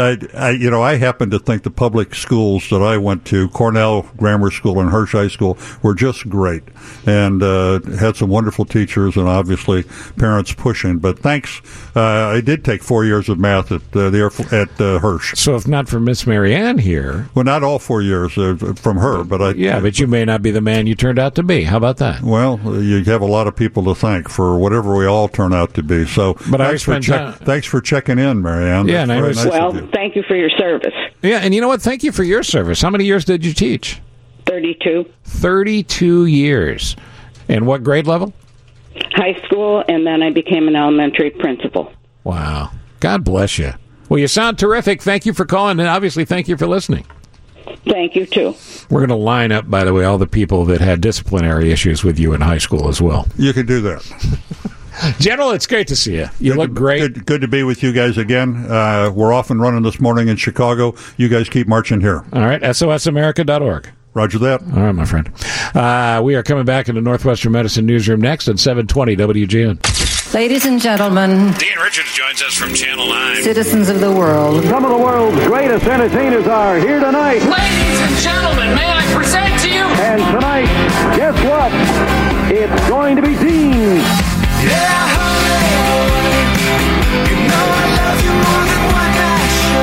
I happen to think the public schools that I went to, Cornell Grammar School and Hirsch High School, were just great, and had some wonderful teachers and obviously parents pushing. But thanks, I did take 4 years of math at Hirsch. So if not for Miss Marianne here, well, not all 4 years from her, but but you may not be the man you turned out to be. How about that? Well, you have a lot of people to thank for whatever we all turn out to be. So, but thanks for checking in, Marianne. Yeah, nice thank you for your service. Yeah, and you know what? Thank you for your service. How many years did you teach? 32. 32 years. And what grade level? High school, and then I became an elementary principal. Wow. God bless you. Well, you sound terrific. Thank you for calling, and obviously thank you for listening. Thank you, too. We're going to line up, by the way, all the people that had disciplinary issues with you in high school as well. You can do that. General, it's great to see you. You look great. Good to be with you guys again. We're off and running this morning in Chicago. You guys keep marching here. All right, SOSAmerica.org. Roger that. All right, my friend. We are coming back in the Northwestern Medicine Newsroom next at 720 WGN. Ladies and gentlemen. Dean Richards joins us from Channel 9. Citizens of the world. Some of the world's greatest entertainers are here tonight. Ladies and gentlemen, may I present to you? And tonight, guess what? It's going to be Dean. Yeah, honey, you know I love you more than what I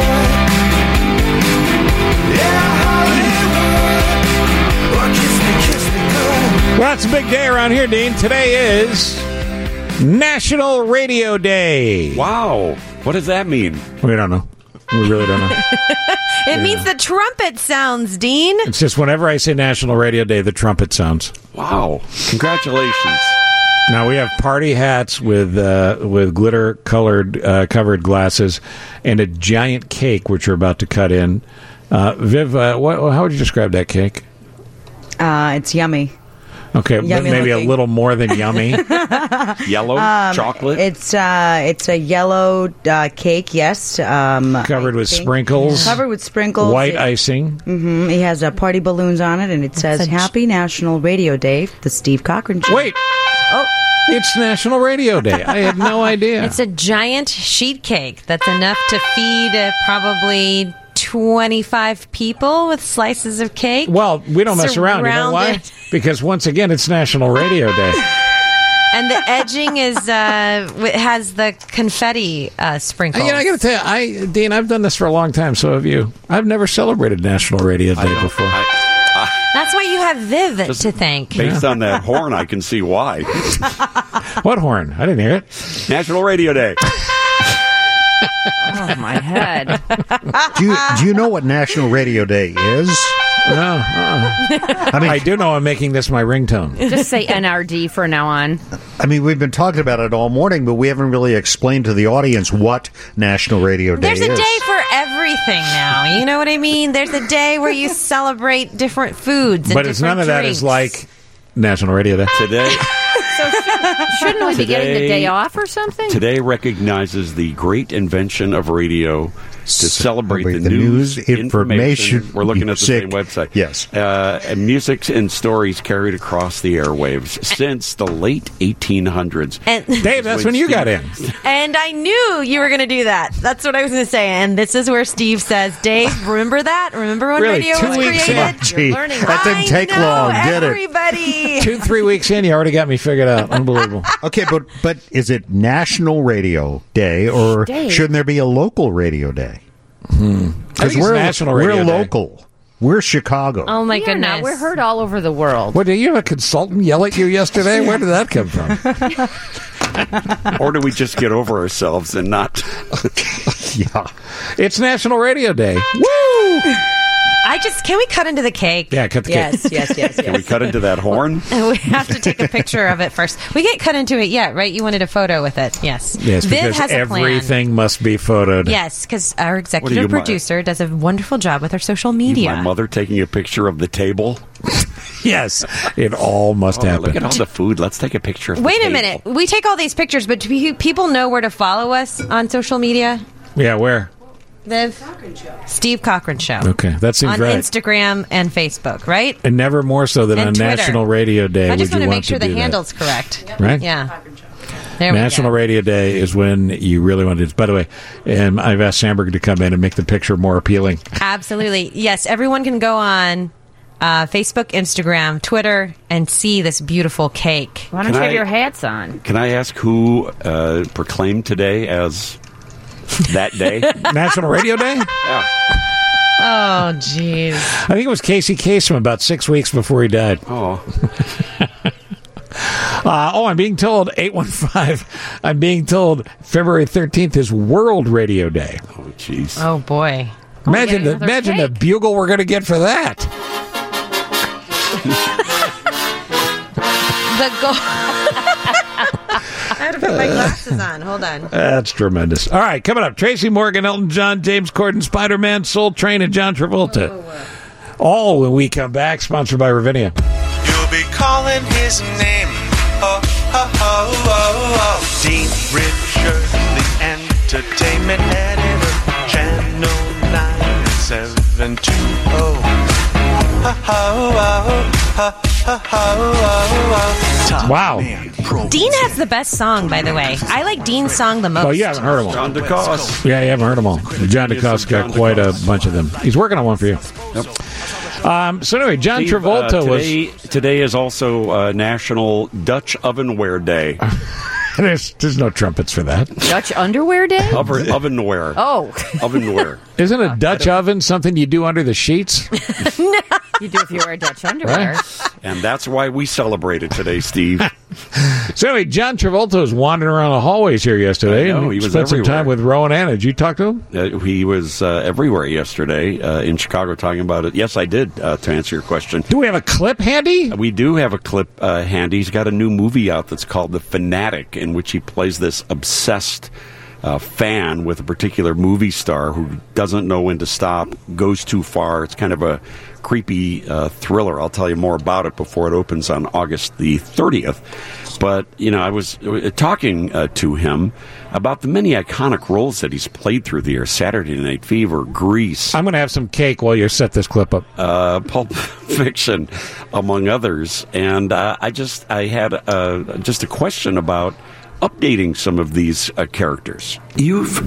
should. Yeah, Hollywood, kiss me good. Well, it's a big day around here, Dean. Today is National Radio Day. Wow. What does that mean? We don't know. We really don't know. It means the trumpet sounds, Dean. It's just whenever I say National Radio Day, the trumpet sounds. Wow. Congratulations. Now we have party hats with glitter covered glasses and a giant cake which we're about to cut in. Viv, how would you describe that cake? It's yummy. Okay, yummy maybe looking. A little more than yummy. Yellow chocolate. It's a yellow cake. Yes, covered with sprinkles. Covered with sprinkles. White icing. Mm-hmm. It has party balloons on it, and it says "Happy National Radio Day." The Steve Cochran Show. Wait. Oh. It's National Radio Day. I had no idea. It's a giant sheet cake that's enough to feed probably 25 people with slices of cake. Well, we don't mess around. You know why? Because once again, it's National Radio Day. And the edging has the confetti sprinkles. You know, I got to tell you, Dean, I've done this for a long time. So have you. I've never celebrated National Radio Day before. That's why you have Viv to thank. Based on that horn, I can see why. What horn? I didn't hear it. National Radio Day. Oh, my head. Do you know what National Radio Day is? No. I mean, I do know I'm making this my ringtone. Just say NRD from now on. I mean, we've been talking about it all morning, but we haven't really explained to the audience what National Radio Day is. There's a day for every everything now. You know what I mean? There's a day where you celebrate different foods and but it's none of that is like National Radio Day. Today. So shouldn't we be getting the day off or something? Today recognizes the great invention of radio to celebrate the news, information. We're looking at the same website. Yes. And music and stories carried across the airwaves since the late 1800s. And Dave, that's when you got in. And I knew you were going to do that. That's what I was going to say. And this is where Steve says, Dave, remember that? Remember when radio was created? You're learning. That didn't take long, did it? Everybody. 2-3 weeks in, you already got me figured out. Unbelievable. Okay, but is it National Radio Day, or shouldn't there be a local radio day? Because we're local. We're Chicago. Oh, my goodness. We're heard all over the world. What, did you have a consultant yell at you yesterday? Where did that come from? Or do we just get over ourselves and not? Yeah. It's National Radio Day. Woo! Can we cut into the cake? Yeah, cut the cake. Yes. Can we cut into that horn? We have to take a picture of it first. We can't cut into it yet, right? You wanted a photo with it. Yes. Yes, Viv because has a plan. everything must be photoed. Yes, because our executive producer does a wonderful job with our social media. My mother taking a picture of the table. Yes, it all must happen. Look at all the food. Let's take a picture of the Wait a table. minute. We take all these pictures, but do people know where to follow us on social media? Yeah, where? Viv? Steve Cochran Show. Okay, that seems on right. On Instagram and Facebook, right? And never more so than and on Twitter. National Radio Day. I just want to make sure the handle's correct. Right? Yeah. National Radio Day is when you really want to do this. By the way, I've asked Sandberg to come in and make the picture more appealing. Absolutely. Yes, everyone can go on Facebook, Instagram, Twitter, and see this beautiful cake. Why don't you have your hats on? Can I ask who proclaimed today as that day? National Radio Day? Yeah. Oh, jeez. I think it was Casey Kasem about 6 weeks before he died. Oh. I'm being told, 815, I'm being told February 13th is World Radio Day. Oh, jeez. Oh, boy. Imagine the bugle we're going to get for that. The I had to put my glasses on. Hold on. That's tremendous. All right, coming up, Tracy Morgan, Elton John, James Corden, Spider-Man, Soul Train, and John Travolta. All when we come back, sponsored by Ravinia. You'll be calling his name. Oh, oh, oh, oh, oh. Dean Richard, the entertainment editor, Channel 9720. Wow. Dean has the best song, by the way. I like Dean's song the most. Oh, you haven't heard them all. John DeCoste. Yeah, you haven't heard them all. John DeCoste got quite a bunch of them. He's working on one for you. Yep. So anyway, John Steve, Travolta Today is also National Dutch Ovenware Day. There's no trumpets for that. Dutch Underwear Day? Ovenware. Oh. Ovenware. Isn't a Dutch oven something you do under the sheets? No. You do if you wear Dutch underwear. Right. And that's why we celebrate it today, Steve. So anyway, John Travolta was wandering around the hallways here yesterday. I know, he was spent everywhere. some time with Rowan Anna. Did you talk to him? He was everywhere yesterday in Chicago talking about it. Yes, I did, to answer your question. Do we have a clip handy? We do have a clip handy. He's got a new movie out that's called The Fanatic, in which he plays this obsessed fan with a particular movie star who doesn't know when to stop, goes too far. It's kind of a creepy thriller. I'll tell you more about it before it opens on August the 30th. But, I was talking to him about the many iconic roles that he's played through the years. Saturday Night Fever, Grease. I'm going to have some cake while you set this clip up. Pulp Fiction, among others. And I had just a question about updating some of these characters. You've,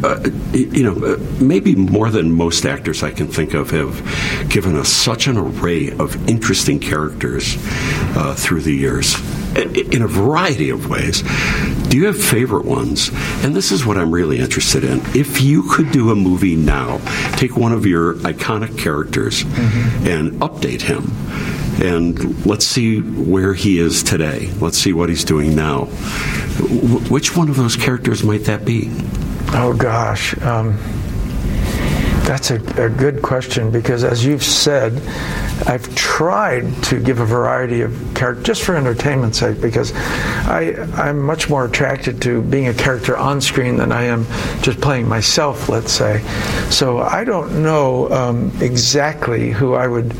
maybe more than most actors I can think of, have given us such an array of interesting characters through the years in a variety of ways. Do you have favorite ones? And this is what I'm really interested in. If you could do a movie now, take one of your iconic characters and update him, and let's see where he is today. Let's see what he's doing now. Which one of those characters might that be? Oh, gosh. That's a good question, because as you've said, I've tried to give a variety of characters just for entertainment's sake, because I'm much more attracted to being a character on screen than I am just playing myself, let's say. So I don't know exactly who I would...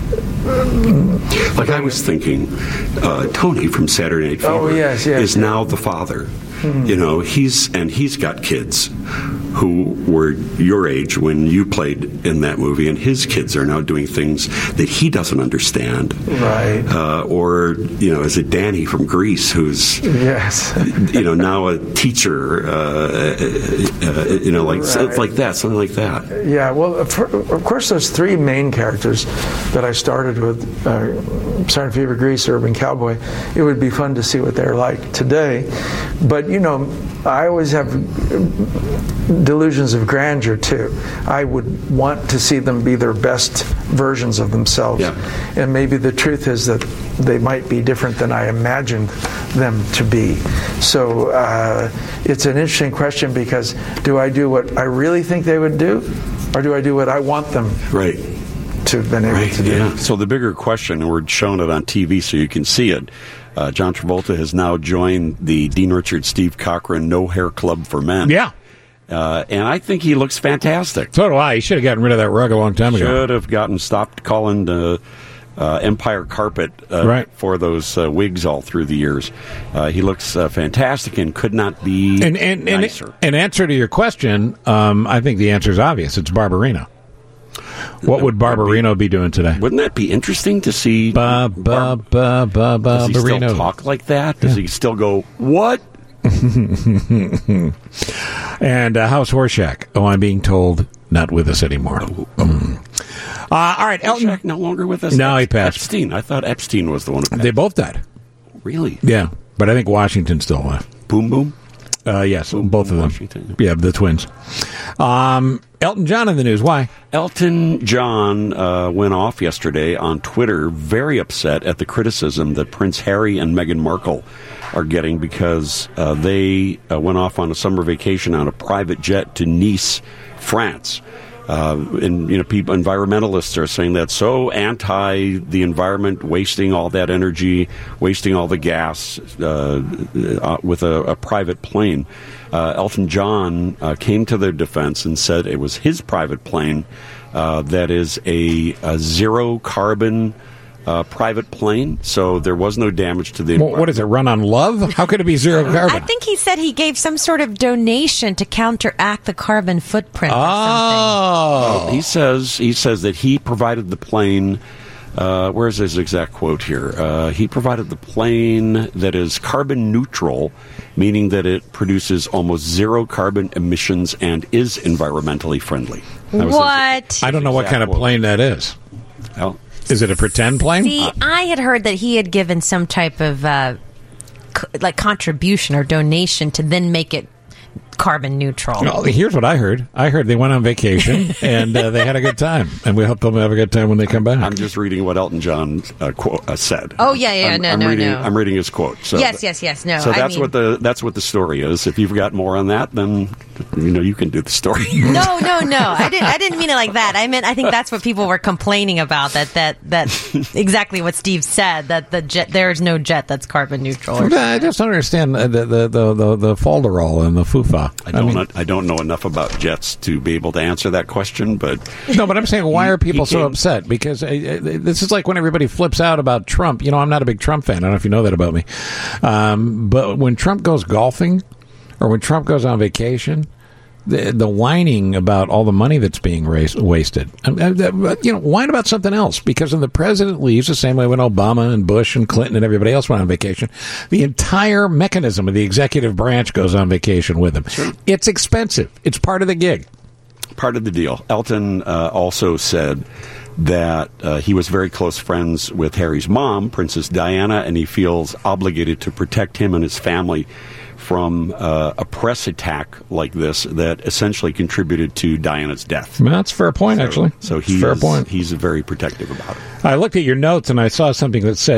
Like I was thinking, Tony from Saturday Night Fever is now the father. You know, he's got kids who were your age when you played in that movie, and his kids are now doing things that he doesn't understand. Right. Or, you know, is it Danny from Grease, who's, you know, now a teacher, you know, like something like that. Yeah, well, of course, there's three main characters that I started with, Saturday Night Fever, Grease, Urban Cowboy. It would be fun to see what they're like today. But, you know, I always have delusions of grandeur, too. I would want to see them be their best versions of themselves. Yeah. And maybe the truth is that they might be different than I imagined them to be. So it's an interesting question, because do I do what I really think they would do, or do I do what I want them to have been able to do? Yeah. So the bigger question, and we're showing it on TV so you can see it, John Travolta has now joined the Dean Richard Steve Cochran No Hair Club for Men. Yeah. And I think he looks fantastic. So do I. He should have gotten rid of that rug a long time ago. Should have stopped calling the Empire Carpet for those wigs all through the years. He looks fantastic and could not be nicer. In answer to your question, I think the answer is obvious. It's Barbarino. What would Barbarino be doing today? Wouldn't that be interesting to see? Does he still talk like that? Does he still go, what? And how's Horshack? Oh, I'm being told not with us anymore. All right, Elton. Horshack no longer with us? No, he passed. Epstein. I thought Epstein was the one who passed. They both died. Really? Yeah, but I think Washington's still alive. Boom Boom? Yes, both of them. Washington. Yeah, the twins. Elton John in the news. Why? Elton John went off yesterday on Twitter, very upset at the criticism that Prince Harry and Meghan Markle are getting because they went off on a summer vacation on a private jet to Nice, France. And people, environmentalists are saying that's so anti the environment, wasting all that energy, wasting all the gas with a private plane. Elton John came to their defense and said it was his private plane that is a zero carbon private plane, so there was no damage to the environment. What is it, run on love? How could it be zero carbon? I think he said he gave some sort of donation to counteract the carbon footprint or something. He says that he provided the plane, where's his exact quote here? He provided the plane that is carbon neutral, meaning that it produces almost zero carbon emissions and is environmentally friendly. What? I don't know what kind of plane that is. Well, is it a pretend plane? See, I had heard that he had given some type of contribution or donation to then make it carbon neutral. Well, here's what I heard. I heard they went on vacation and they had a good time, and we hope they'll have a good time when they come back. I'm just reading what Elton John said. Oh yeah, I'm reading his quote. So yes. No. So that's what the story is. If you've got more on that, then you can do the story. No. I didn't mean it like that. I think that's what people were complaining about. That exactly what Steve said. That there's no jet that's carbon neutral. I just don't understand the falderall and the fufa. I don't know enough about jets to be able to answer that question, but I'm saying, why are people so upset? Because this is like when everybody flips out about Trump. I'm not a big Trump fan. I don't know if you know that about me. But when Trump goes golfing or when Trump goes on vacation, the whining about all the money that's being wasted. Whine about something else. Because when the president leaves, the same way when Obama and Bush and Clinton and everybody else went on vacation, the entire mechanism of the executive branch goes on vacation with him. Sure. It's expensive. It's part of the gig. Part of the deal. Elton also said that he was very close friends with Harry's mom, Princess Diana, and he feels obligated to protect him and his family from a press attack like this that essentially contributed to Diana's death. Well, that's a fair point, actually. So he's very protective about it. I looked at your notes and I saw something that said,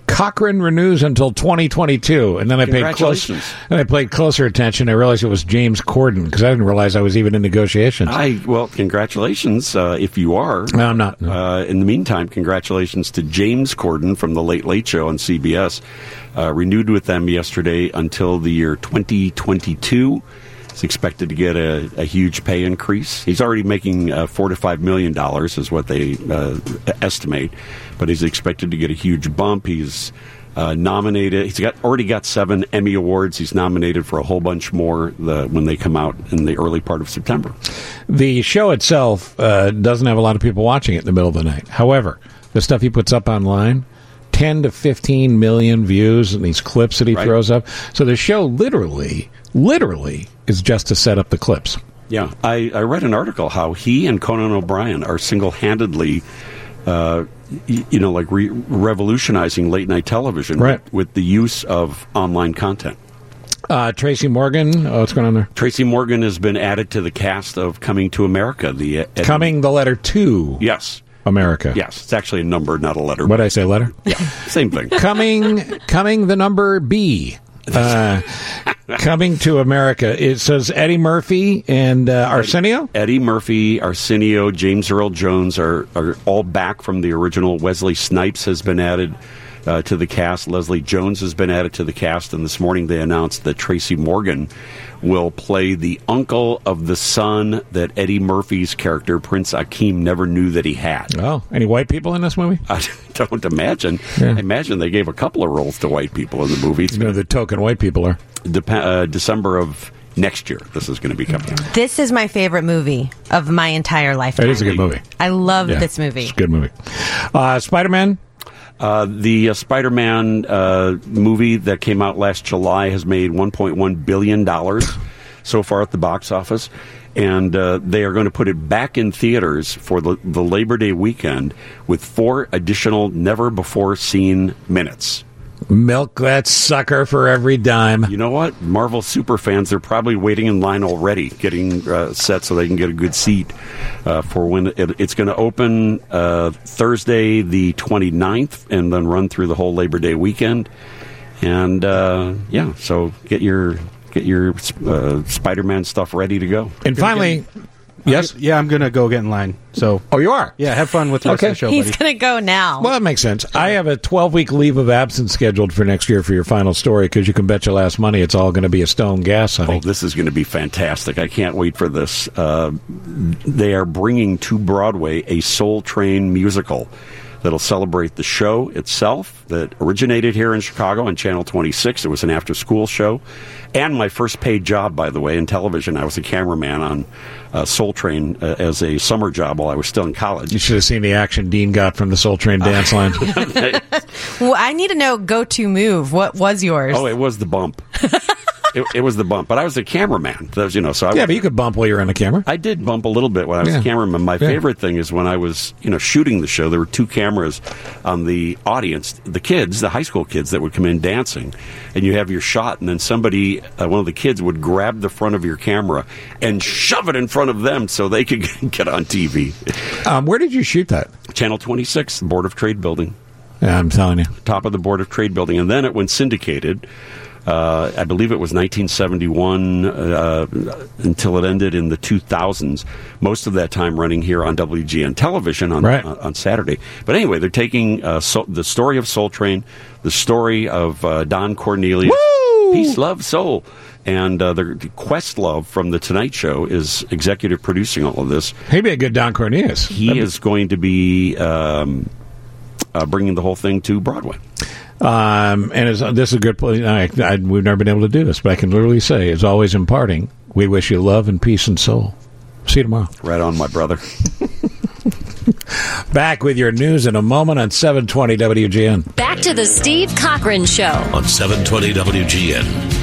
Cochran renews until 2022, and then I paid closer attention. I realized it was James Corden because I didn't realize I was even in negotiations. Well, congratulations if you are. No, I'm not. No. In the meantime, congratulations to James Corden from the Late Late Show on CBS. Renewed with them yesterday until the year 2022. He's expected to get a huge pay increase. He's already making $4 to $5 million is what they estimate, but he's expected to get a huge bump. He's nominated. He's already got 7 Emmy Awards. He's nominated for a whole bunch more when they come out in the early part of September. The show itself doesn't have a lot of people watching it in the middle of the night. However, the stuff he puts up online, 10 to 15 million views and these clips that he throws up. So the show literally is just to set up the clips. Yeah, I read an article how he and Conan O'Brien are single-handedly, revolutionizing late-night television with the use of online content. Tracy Morgan, what's going on there? Tracy Morgan has been added to the cast of Coming to America. Coming the letter 2. Yes. America. Yes, it's actually a number, not a letter. What did I say, letter? Yeah, same thing. Coming the number B. Coming to America. It says Eddie Murphy and Arsenio? Eddie Murphy, Arsenio, James Earl Jones are all back from the original. Wesley Snipes has been added to the cast. Leslie Jones has been added to the cast. And this morning they announced that Tracy Morgan will play the uncle of the son that Eddie Murphy's character, Prince Akeem, never knew that he had. Oh, any white people in this movie? I don't imagine. Yeah. I imagine they gave a couple of roles to white people in the movie. The token white people are. December of next year, this is going to be coming out. This is my favorite movie of my entire lifetime. It is a good movie. I love this movie. It's a good movie. Spider-Man? The Spider-Man movie that came out last July has made $1.1 billion so far at the box office. And they are going to put it back in theaters for the Labor Day weekend with 4 additional never-before-seen minutes. Milk that sucker for every dime. You know what? Marvel superfans, they're probably waiting in line already, getting set so they can get a good seat for when it's going to open Thursday the 29th and then run through the whole Labor Day weekend. And, so get your Spider-Man stuff ready to go. And finally... Yes? I'm going to go get in line. So. Oh, you are? Yeah, have fun with the rest of the show, buddy. He's going to go now. Well, that makes sense. I have a 12-week leave of absence scheduled for next year for your final story because you can bet your last money it's all going to be a stone gas, honey. Oh, this is going to be fantastic. I can't wait for this. They are bringing to Broadway a Soul Train musical that'll celebrate the show itself that originated here in Chicago on Channel 26. It was an after-school show. And my first paid job, by the way, in television. I was a cameraman on Soul Train as a summer job while I was still in college. You should have seen the action Dean got from the Soul Train dance line. Well, I need to know go-to move. What was yours? Oh, it was the bump. It was the bump, but I was a cameraman. But you could bump while you're on the camera. I did bump a little bit when I was a cameraman. My favorite thing is when I was, shooting the show. There were 2 cameras on the audience, the kids, the high school kids that would come in dancing, and you have your shot, and then somebody, one of the kids, would grab the front of your camera and shove it in front of them so they could get on TV. Where did you shoot that? Channel 26, Board of Trade building. Yeah, I'm telling you, top of the Board of Trade building, and then it went syndicated. I believe it was 1971 until it ended in the 2000s. Most of that time running here on WGN television on Saturday. But anyway, they're taking the story of Soul Train, the story of Don Cornelius, Peace, Love, Soul, and Questlove from The Tonight Show is executive producing all of this. He'd be a good Don Cornelius. He is going to be bringing the whole thing to Broadway. And this is a good place. We've never been able to do this, but I can literally say, as always imparting, we wish you love and peace and soul. See you tomorrow. Right on, my brother. Back with your news in a moment on 720 WGN. Back to the Steve Cochran Show on 720 WGN.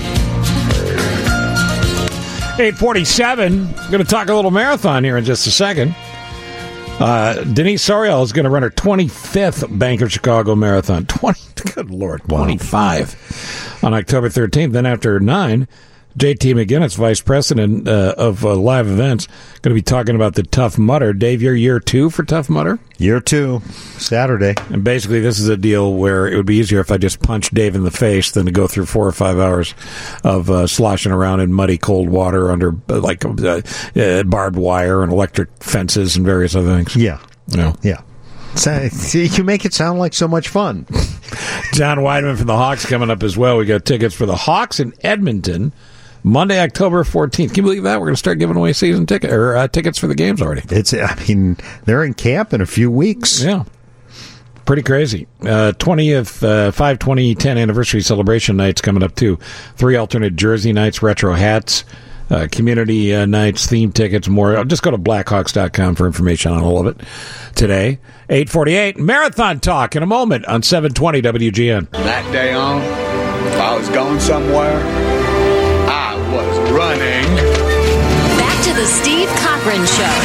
8:47. Going to talk a little marathon here in just a second. Denise Soriel is going to run her 25th Bank of Chicago Marathon. Good Lord, 25 on October 13th. Then after 9, JT McGinnis, Vice President of Live Events, going to be talking about the Tough Mudder. Dave, you're year 2 for Tough Mudder? Year 2, Saturday. And basically, this is a deal where it would be easier if I just punched Dave in the face than to go through 4 or 5 hours of sloshing around in muddy, cold water under barbed wire and electric fences and various other things. Yeah. No. Yeah. You make it sound like so much fun. John Weidman from the Hawks coming up as well. We got tickets for the Hawks in Edmonton, Monday, October 14th. Can you believe that? We're going to start giving away season tickets for the games already. They're in camp in a few weeks. Yeah. Pretty crazy. 5/20/10 anniversary celebration nights coming up, too. 3 alternate jersey nights, retro hats, community nights, theme tickets, more. Just go to blackhawks.com for information on all of it today. 8:48, Marathon Talk in a moment on 720 WGN. That day on, if I was going somewhere, I was running. Back to the Steve Cochran Show.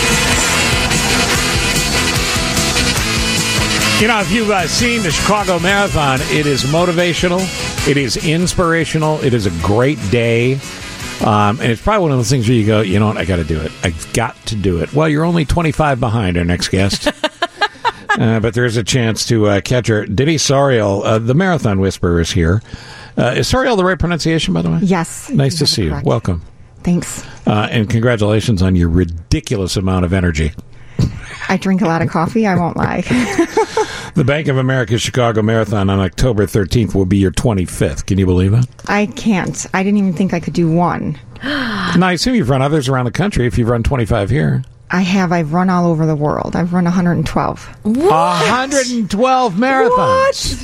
You know, if you've seen the Chicago Marathon, it is motivational, it is inspirational, it is a great day. And it's probably one of those things where you go, you know what, I got to do it. I've got to do it. Well, you're only 25 behind our next guest. But there's a chance to catch her. Diddy Soriel, the Marathon Whisperer, is here. Is Soriel the right pronunciation, by the way? Yes. Nice to see you. Correct. Welcome. Thanks. And congratulations on your ridiculous amount of energy. I drink a lot of coffee, I won't lie. The Bank of America Chicago Marathon on October 13th will be your 25th. Can you believe it? I can't. I didn't even think I could do one. Now, I assume you've run others around the country if you've run 25 here. I have. I've run all over the world. I've run 112. What? 112 marathons.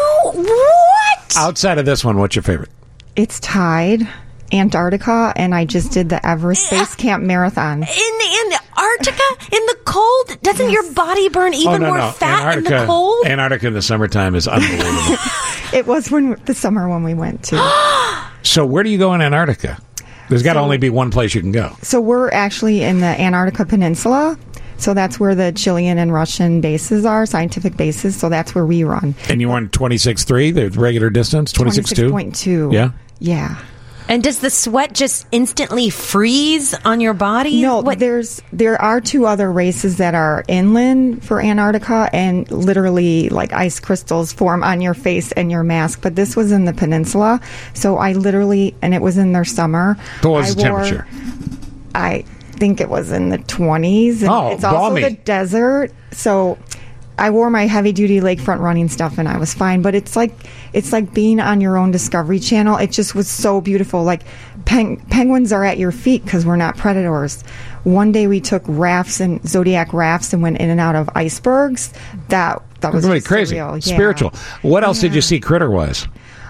What? Outside of this one, what's your favorite? It's tied. Antarctica, and I just did the Everest Base Camp Marathon. In Antarctica? In the cold? Doesn't your body burn even more fat in the cold? Antarctica in the summertime is unbelievable. It was the summer when we went to. So where do you go in Antarctica? There's got to only be one place you can go. So we're actually in the Antarctica Peninsula. So that's where the Chilean and Russian bases are, scientific bases. So that's where we run. And you run 26.3, the regular distance? 26.2? 26.2. Yeah? Yeah. And does the sweat just instantly freeze on your body? No, there are 2 other races that are inland for Antarctica, and literally like ice crystals form on your face and your mask. But this was in the peninsula, so I literally, and it was in their summer. What was the temperature? I think it was in the 20s. And it's also the desert, so I wore my heavy-duty lakefront running stuff, and I was fine. But it's like being on your own Discovery Channel. It just was so beautiful. Like penguins are at your feet because we're not predators. One day we took rafts and Zodiac rafts and went in and out of icebergs. That was really just crazy, surreal. Yeah. spiritual. What else did you see critter-wise?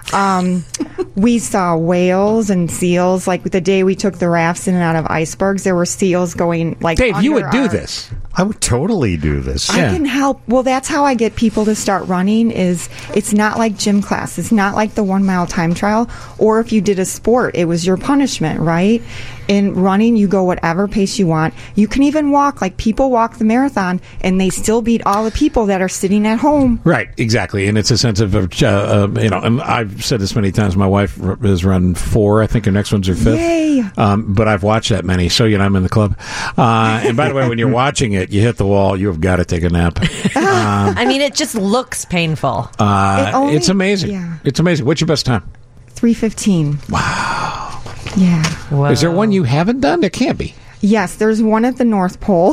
We saw whales and seals. Like the day we took the rafts in and out of icebergs, there were seals going like. Dave, you would do this. I would totally do this. I can help. Well, that's how I get people to start running. It's not like gym class. It's not like the 1 mile time trial. Or if you did a sport, it was your punishment, right? In running, you go whatever pace you want. You can even walk. Like people walk the marathon, and they still beat all the people that are sitting at home. Right, exactly. And it's a sense of and I've said this many times. My wife has run 4. I think her next one's her 5th. Yay! But I've watched that many, so I'm in the club. And by the way, when you're watching it, you hit the wall. You have got to take a nap. I mean, it just looks painful. It's amazing. Yeah. It's amazing. What's your best time? 3:15. Wow. Yeah. Whoa. Is there one you haven't done? There can't be. Yes, there's one at the North Pole,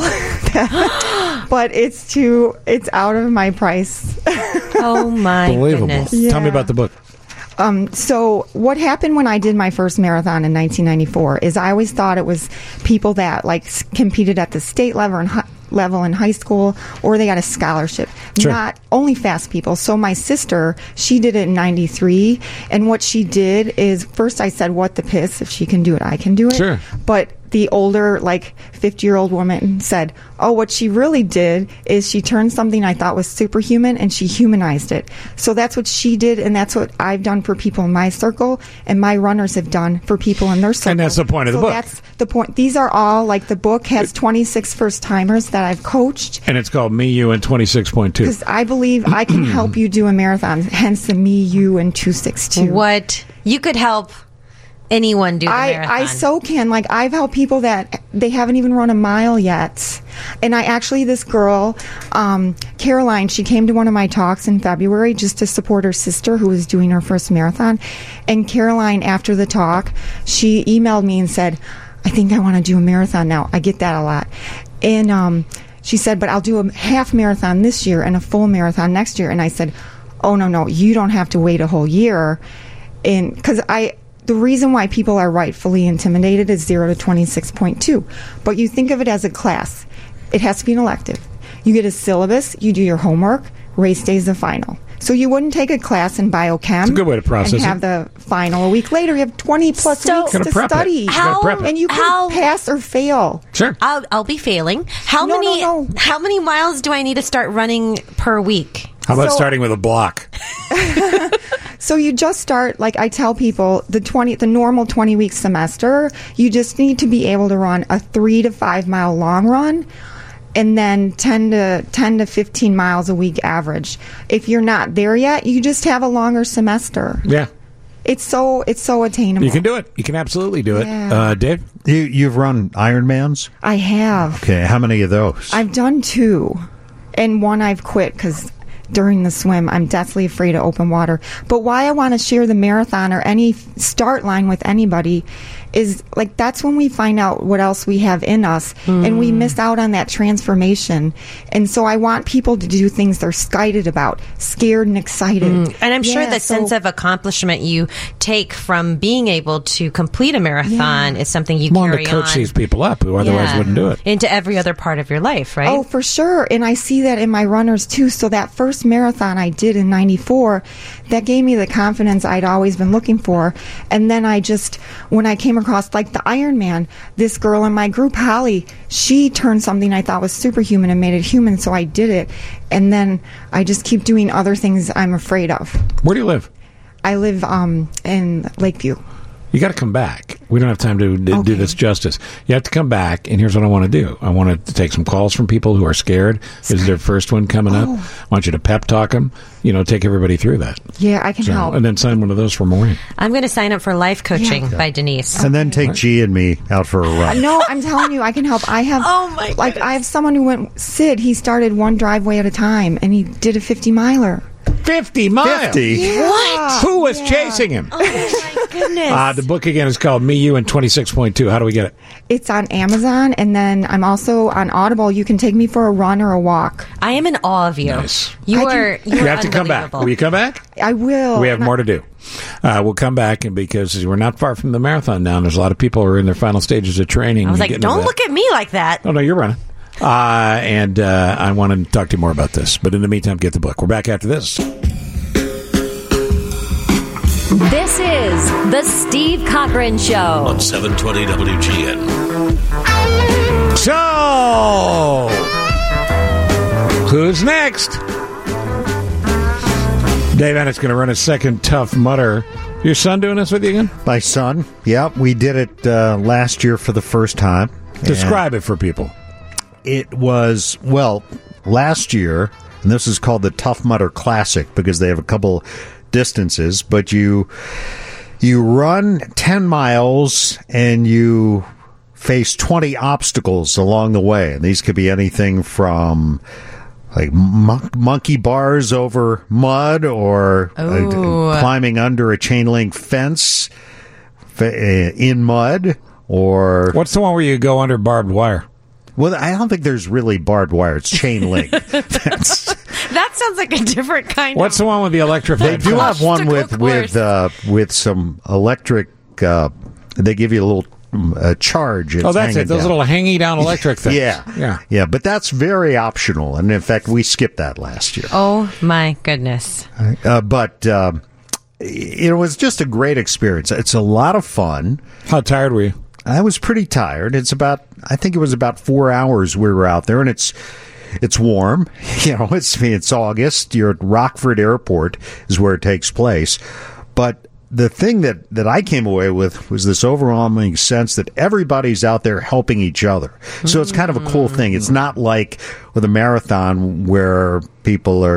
but it's out of my price. Oh my goodness! Yeah. Tell me about the book. So what happened when I did my first marathon in 1994 is I always thought it was people that like competed at the state level in high school, or they got a scholarship. Sure. Not only fast people. So my sister, she did it in 93, and what she did is first I said, what the piss, if she can do it, I can do it. Sure. But the older, like 50-year-old woman said, oh, what she really did is she turned something I thought was superhuman and she humanized it. So that's what she did, and that's what I've done for people in my circle, and my runners have done for people in their circle. And that's the point of the book. That's the point. These are all, like the book has 26 first-timers that I've coached. And it's called Me, You, and 26.2. Because I believe I can help you do a marathon, hence the Me, You, and 262. What? You could help anyone do the marathon. I so can. Like, I've helped people that they haven't even run a mile yet. And this girl, Caroline, she came to one of my talks in February just to support her sister who was doing her first marathon. And Caroline, after the talk, she emailed me and said, I think I want to do a marathon now. I get that a lot. And she said, but I'll do a half marathon this year and a full marathon next year. And I said, oh, no, you don't have to wait a whole year. And because the reason why people are rightfully intimidated is 0 to 26.2. But you think of it as a class. It has to be an elective. You get a syllabus, you do your homework, race day is the final. So you wouldn't take a class in biochem. It's a good way to process and have the final a week later. You have 20 plus weeks to study. And you can pass or fail. Sure. I'll be failing. How many miles do I need to start running per week? How about starting with a block? So you just start, like I tell people, the normal 20-week semester, you just need to be able to run a 3 to 5 mile long run and then 10 to 15 miles a week average. If you're not there yet, you just have a longer semester. Yeah. It's so attainable. You can do it. You can absolutely do it. Dave? You've run Ironmans? I have. Okay. How many of those? I've done 2. And one I've quit because during the swim, I'm deathly afraid of open water. But why I want to share the marathon or any start line with anybody is, like, that's when we find out what else we have in us, and we miss out on that transformation. And so I want people to do things they're scared and excited. And I'm sure the sense of accomplishment you take from being able to complete a marathon is something you carry on. To coach these people up who otherwise wouldn't do it. Into every other part of your life, right? Oh, for sure. And I see that in my runners, too. So that first marathon I did in 94, that gave me the confidence I'd always been looking for. And then when I came across, like, the Ironman, this girl in my group, Holly, she turned something I thought was superhuman and made it human, so I did it. And then I just keep doing other things I'm afraid of. Where do you live? I live in Lakeview. You got to come back. We don't have time to do this justice. You have to come back, and here's what I want to do. I want to take some calls from people who are scared. This is their first one coming up. I want you to pep talk them. Take everybody through that. Yeah, I can help. And then sign one of those for Maureen. I'm going to sign up for life coaching by Denise. And then take G and me out for a run. No, I'm telling you, I can help. I have, I have someone who went, Sid, he started one driveway at a time, and he did a 50-miler. 50 miles? 50? Yeah. What? Who was chasing him? Oh, my goodness. The book, again, is called Me, You, and 26.2. How do we get it? It's on Amazon, and then I'm also on Audible. You can take me for a run or a walk. I am in awe of you. Nice. You have to come back. Will you come back? I will. We have more to do. We'll come back, and because we're not far from the marathon now, there's a lot of people who are in their final stages of training. I was like, don't look at me like that. Oh, no, you're running. And I want to talk to you more about this. But in the meantime, get the book. We're back after this. This is The Steve Cochran Show on 720 WGN. So, who's next? Dave Ennett's going to run a second Tough Mudder. Your son doing this with you again? My son, yeah. We did it last year for the first time. Describe it for people. It was, last year, and this is called the Tough Mudder Classic because they have a couple distances, but you run 10 miles and you face 20 obstacles along the way. And these could be anything from like monkey bars over mud or climbing under a chain link fence in mud, or what's the one where you go under barbed wire? Well, I don't think there's really barbed wire. It's chain link. That sounds like a different kind of... What's the one with the electrified? They do have one with some electric... they give you a little charge. Oh, that's it. Those little hanging down electric things. Yeah. But that's very optional. And in fact, we skipped that last year. Oh, my goodness. But it was just a great experience. It's a lot of fun. How tired were you? I was pretty tired. I think it was about 4 hours we were out there, and it's warm. It's August. You're at Rockford Airport is where it takes place. But the thing that I came away with was this overwhelming sense that everybody's out there helping each other. So it's kind of a cool thing. It's not like with a marathon where people are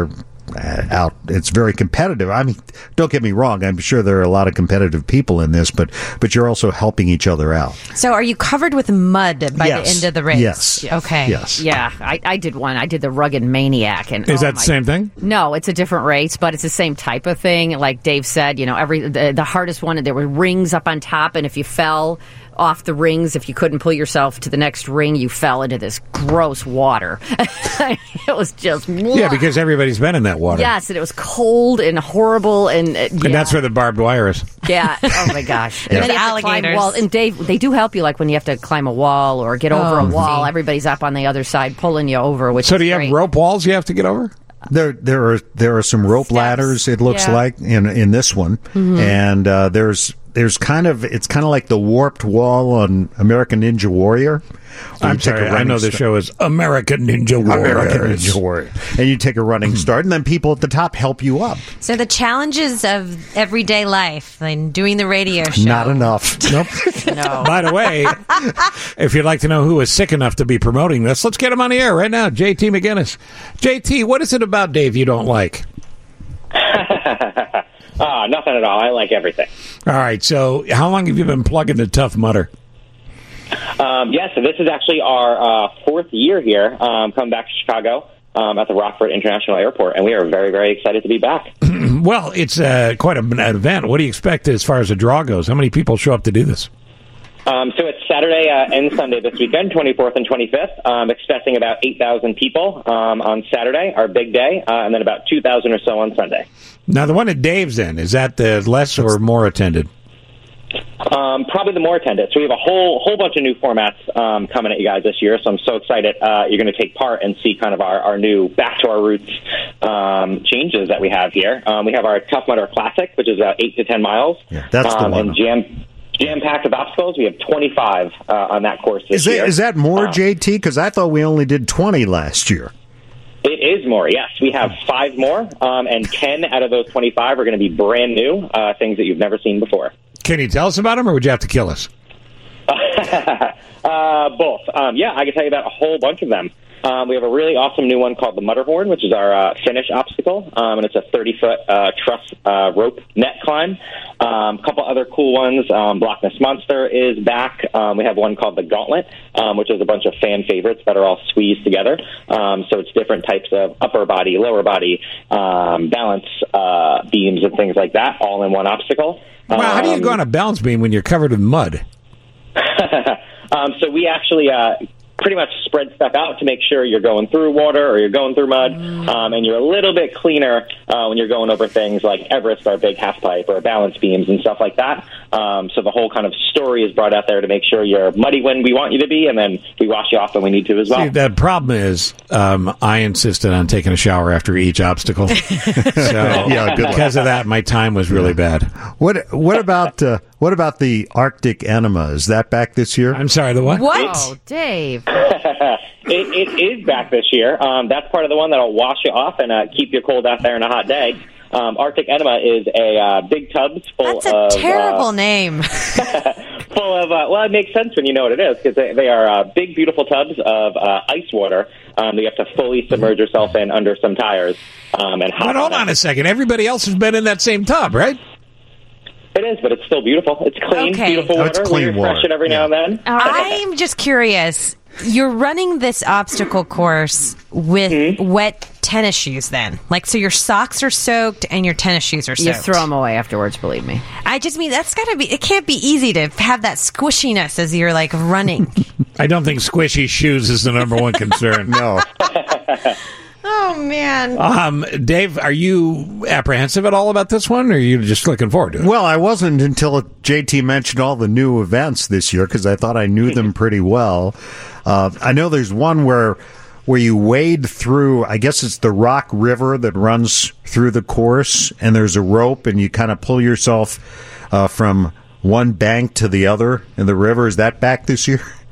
out. It's very competitive. I mean, don't get me wrong. I'm sure there are a lot of competitive people in this, but you're also helping each other out. So are you covered with mud by the end of the race? Yes. Okay. Yes. Yeah, I did one. I did the Rugged Maniac. And is that the same thing? No, it's a different race, but it's the same type of thing. Like Dave said, the hardest one, there were rings up on top, and if you fell off the rings, if you couldn't pull yourself to the next ring, you fell into this gross water. It was just... Yeah, because everybody's been in that water. Yes, and it was cold and horrible. And that's where the barbed wire is. Yeah. Oh, my gosh. Yeah. And then Alligators. Wall. And Dave, they do help you, like when you have to climb a wall or get over a wall. Everybody's up on the other side pulling you over, which so is do you great. have rope walls you have to get over? There are some rope ladders, it looks like, in this one. Mm-hmm. And there's kind of like the warped wall on American Ninja Warrior. I'm sorry, I know the show is American Ninja Warrior. American Ninja Warrior. And you take a running start, and then people at the top help you up. So the challenges of everyday life and doing the radio show. Not enough. Nope. No. By the way, if you'd like to know who is sick enough to be promoting this, let's get him on the air right now. JT McGinnis. JT, what is it about Dave you don't like? Nothing at all. I like everything. All right. So how long have you been plugging the Tough Mudder? So this is actually our fourth year here, coming back to Chicago at the Rockford International Airport, and we are very, very excited to be back. Well, it's quite an event. What do you expect as far as the draw goes? How many people show up to do this? So it's Saturday and Sunday this weekend, 24th and 25th. Expecting about 8,000 people on Saturday, our big day, and then about 2,000 or so on Sunday. Now, the one at Dave's then, is that the less or more attended? Probably the more attended. So we have a whole bunch of new formats coming at you guys this year, so I'm so excited you're going to take part and see kind of our new back to our roots changes that we have here. We have our Tough Mudder Classic, which is about 8 to 10 miles. Yeah, that's the one. And jam-packed with obstacles. We have 25 on that course this year. Is that more, JT? Because I thought we only did 20 last year. It is more, yes. We have 5 more, and 10 out of those 25 are going to be brand new, things that you've never seen before. Can you tell us about them, or would you have to kill us? Both. I can tell you about a whole bunch of them. We have a really awesome new one called the Mudderhorn, which is our finish obstacle, and it's a 30-foot truss rope net climb. A couple other cool ones. Block Ness Monster is back. We have one called the Gauntlet, which is a bunch of fan favorites that are all squeezed together. So it's different types of upper body, lower body, balance beams and things like that, all in one obstacle. Well, how do you go on a balance beam when you're covered in mud? So we actually pretty much spread stuff out to make sure you're going through water or you're going through mud, and you're a little bit cleaner when you're going over things like Everest, our big half pipe, or balance beams and stuff like that. So the whole kind of story is brought out there to make sure you're muddy when we want you to be, and then we wash you off when we need to as well. See, the problem is I insisted on taking a shower after each obstacle. So Yeah, good luck. Because of that, my time was really bad. What about the Arctic Enema? Is that back this year? I'm sorry, the what? What? Oh, Dave. It is back this year. That's part of the one that'll wash you off and keep you cold out there on a hot day. Arctic Enema is a big tubs full of... That's a terrible name. Full of... well, it makes sense when you know what it is, because they are big, beautiful tubs of ice water that you have to fully submerge yourself in under some tires. And But hold on a second. Everybody else has been in that same tub, right? It is, but it's still beautiful. It's clean, Okay. beautiful water. It's clean we refresh water. it every now and then. I'm just curious. You're running this obstacle course with wet tennis shoes then? Like, so your socks are soaked and your tennis shoes are soaked? You throw them away afterwards, believe me. I just mean, that's gotta be, it can't be easy to have that squishiness as you're, like, running. I don't think squishy shoes is the number one concern. No. Oh, man. Dave, are you apprehensive at all about this one, or are you just looking forward to it? Well, I wasn't until JT mentioned all the new events this year, because I thought I knew them pretty well. I know there's one where you wade through, I guess it's the Rock River that runs through the course, and there's a rope, and you kind of pull yourself from one bank to the other in the river. Is that back this year?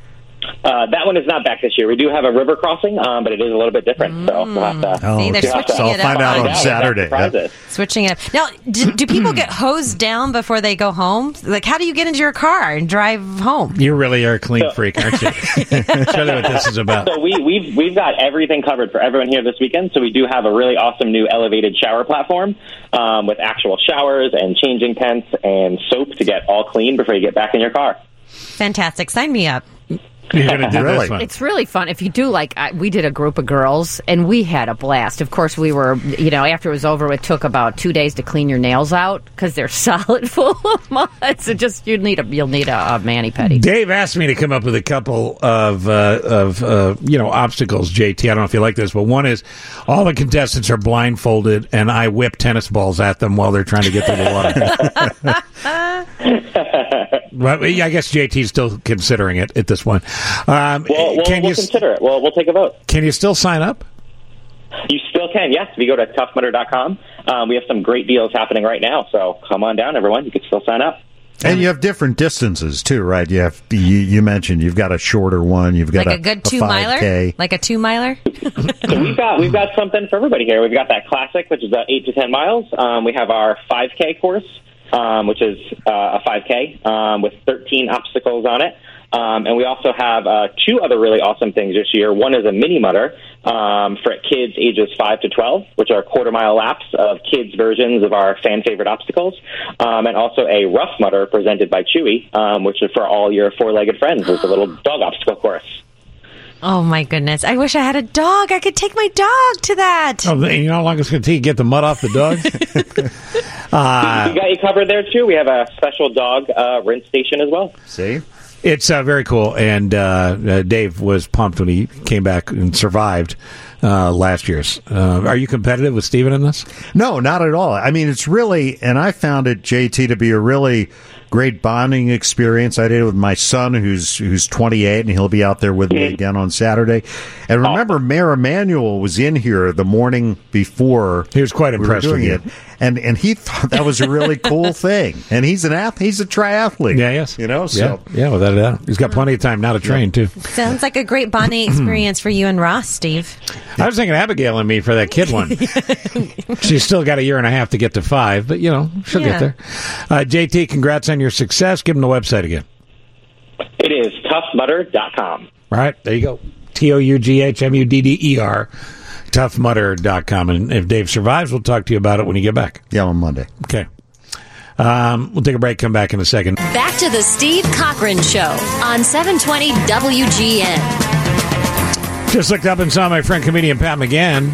That one is not back this year. We do have a river crossing, but it is a little bit different. So we'll have to. See, they're switching it up. I'll find out on Saturday. Switching it up. Now, do people get hosed down before they go home? Like, how do you get into your car and drive home? You really are a clean freak, aren't you? Show them what this is about. So we've got everything covered for everyone here this weekend. So we do have a really awesome new elevated shower platform with actual showers and changing tents and soap to get all clean before you get back in your car. Fantastic. Sign me up. You're gonna do this one. It's really fun. If you do, we did a group of girls, and we had a blast. Of course, we were, after it was over, it took about 2 days to clean your nails out because they're solid full of mud. So you'll need a mani-pedi. Dave asked me to come up with a couple of obstacles, JT. I don't know if you like this, but one is all the contestants are blindfolded, and I whip tennis balls at them while they're trying to get through the water. Well, I guess JT's still considering it at this point. We'll consider it. We'll take a vote. Can you still sign up? You still can, yes. If you go to toughmudder.com, we have some great deals happening right now. So come on down, everyone. You can still sign up. And you have different distances too, right? You mentioned you've got a shorter one. You've got a good 2-miler, like a 2-miler. So we've got something for everybody here. We've got that classic, which is 8 to 10 miles. We have our 5K course, which is a 5K with 13 obstacles on it. And we also have 2 other really awesome things this year. One is a mini mudder for kids ages 5 to 12, which are quarter-mile laps of kids' versions of our fan-favorite obstacles. And also a rough mudder presented by Chewy, which is for all your 4-legged friends. It's a little dog obstacle course. Oh, my goodness. I wish I had a dog. I could take my dog to that. Oh, you know how long it's going to take to get the mud off the dog? We got you covered there, too. We have a special dog rinse station as well. See? It's very cool, and Dave was pumped when he came back and survived last year's. Are you competitive with Steven in this? No, not at all. I mean, it's really, and I found it, JT, to be a really great bonding experience. I did it with my son, who's 28, and he'll be out there with me again on Saturday. And remember, Mayor Emanuel was in here the morning before. He was quite impressed with it. And he thought that was a really cool thing. And he's an athlete. He's a triathlete. Yeah, yes. So. Yeah, without a doubt. He's got plenty of time now to train, too. Sounds like a great bonding experience for you and Ross, Steve. I was thinking Abigail and me for that kid one. She's still got a year and a half to get to 5, but, she'll get there. JT, congrats on your success. Give them the website again. It is toughmudder.com. All right, there you go. TOUGHMUDDER. toughmudder.com. And if Dave survives, we'll talk to you about it when you get back. Yeah, on Monday. Okay. We'll take a break, come back in a second. Back to the Steve Cochran Show on 720 WGN. Just looked up and saw my friend comedian Pat McGann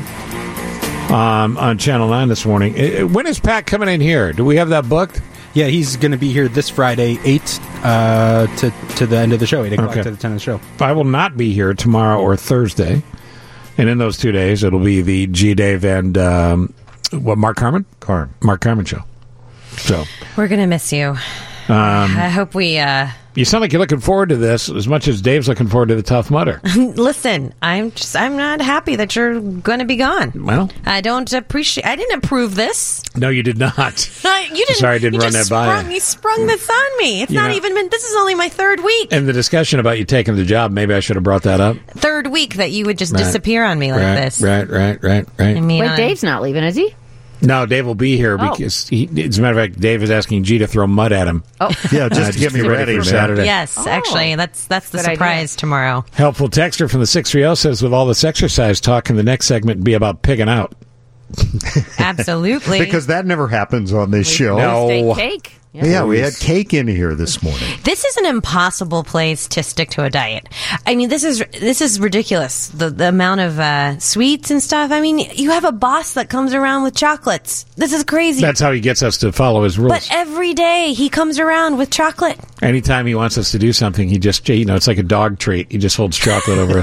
on Channel 9 this morning. When is Pat coming in here? Do we have that booked? Yeah, he's going to be here this Friday, 8 to the end of the show, 8 o'clock to the 10 of the show. I will not be here tomorrow or Thursday. And in those 2 days, it'll be the G. Dave and, Mark Carman? Mark Carman show. So we're going to miss you. I hope we... You sound like you're looking forward to this as much as Dave's looking forward to the Tough Mudder. Listen, I'm not happy that you're going to be gone. Well, I didn't approve this. No, you did not. You didn't. Sorry, I didn't run that by you. You sprung this on me. It's not even been. This is only my 3rd week. And the discussion about you taking the job, maybe I should have brought that up. 3rd week that you would just disappear on me like this. Right. I mean, wait, Dave's not leaving, is he? No, Dave will be here because, as a matter of fact, Dave is asking G to throw mud at him. Oh, yeah, just to get me ready for Saturday. Yes, actually, that's the surprise tomorrow. Helpful texter from the 630 says, with all this exercise talk, in the next segment be about pigging out. Absolutely, because that never happens on this show. No cake. Yeah, we had cake in here this morning. This is an impossible place to stick to a diet. I mean, this is ridiculous. The amount of sweets and stuff. I mean, you have a boss that comes around with chocolates. This is crazy. That's how he gets us to follow his rules. But every day he comes around with chocolate. Anytime he wants us to do something, he just, it's like a dog treat. He just holds chocolate over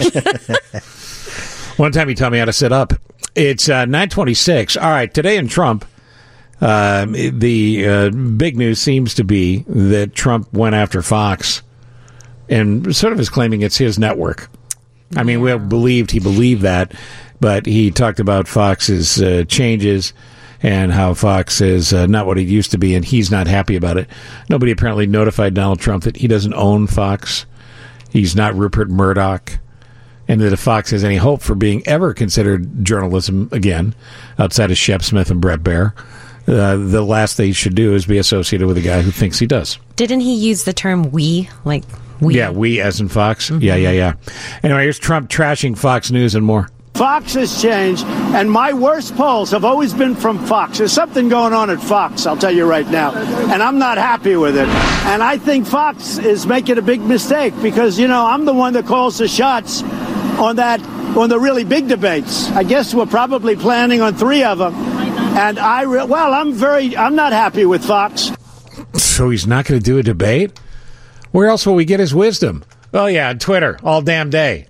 us. One time he taught me how to sit up. It's 9:26. All right, today in Trump, the big news seems to be that Trump went after Fox and sort of is claiming it's his network. I mean, we believed he believed that, but he talked about Fox's changes and how Fox is not what it used to be, and he's not happy about it. Nobody apparently notified Donald Trump that he doesn't own Fox. He's not Rupert Murdoch. And that if Fox has any hope for being ever considered journalism again, outside of Shep Smith and Brett Baer, the last they should do is be associated with a guy who thinks he does. Didn't he use the term we? Like, we? Yeah, we as in Fox. Mm-hmm. Yeah. Anyway, here's Trump trashing Fox News and more. Fox has changed, and my worst polls have always been from Fox. There's something going on at Fox, I'll tell you right now, and I'm not happy with it. And I think Fox is making a big mistake because, I'm the one that calls the shots on the really big debates. I guess we're probably planning on 3 of them. And I'm not happy with Fox. So he's not going to do a debate? Where else will we get his wisdom? Oh, yeah, on Twitter, all damn day.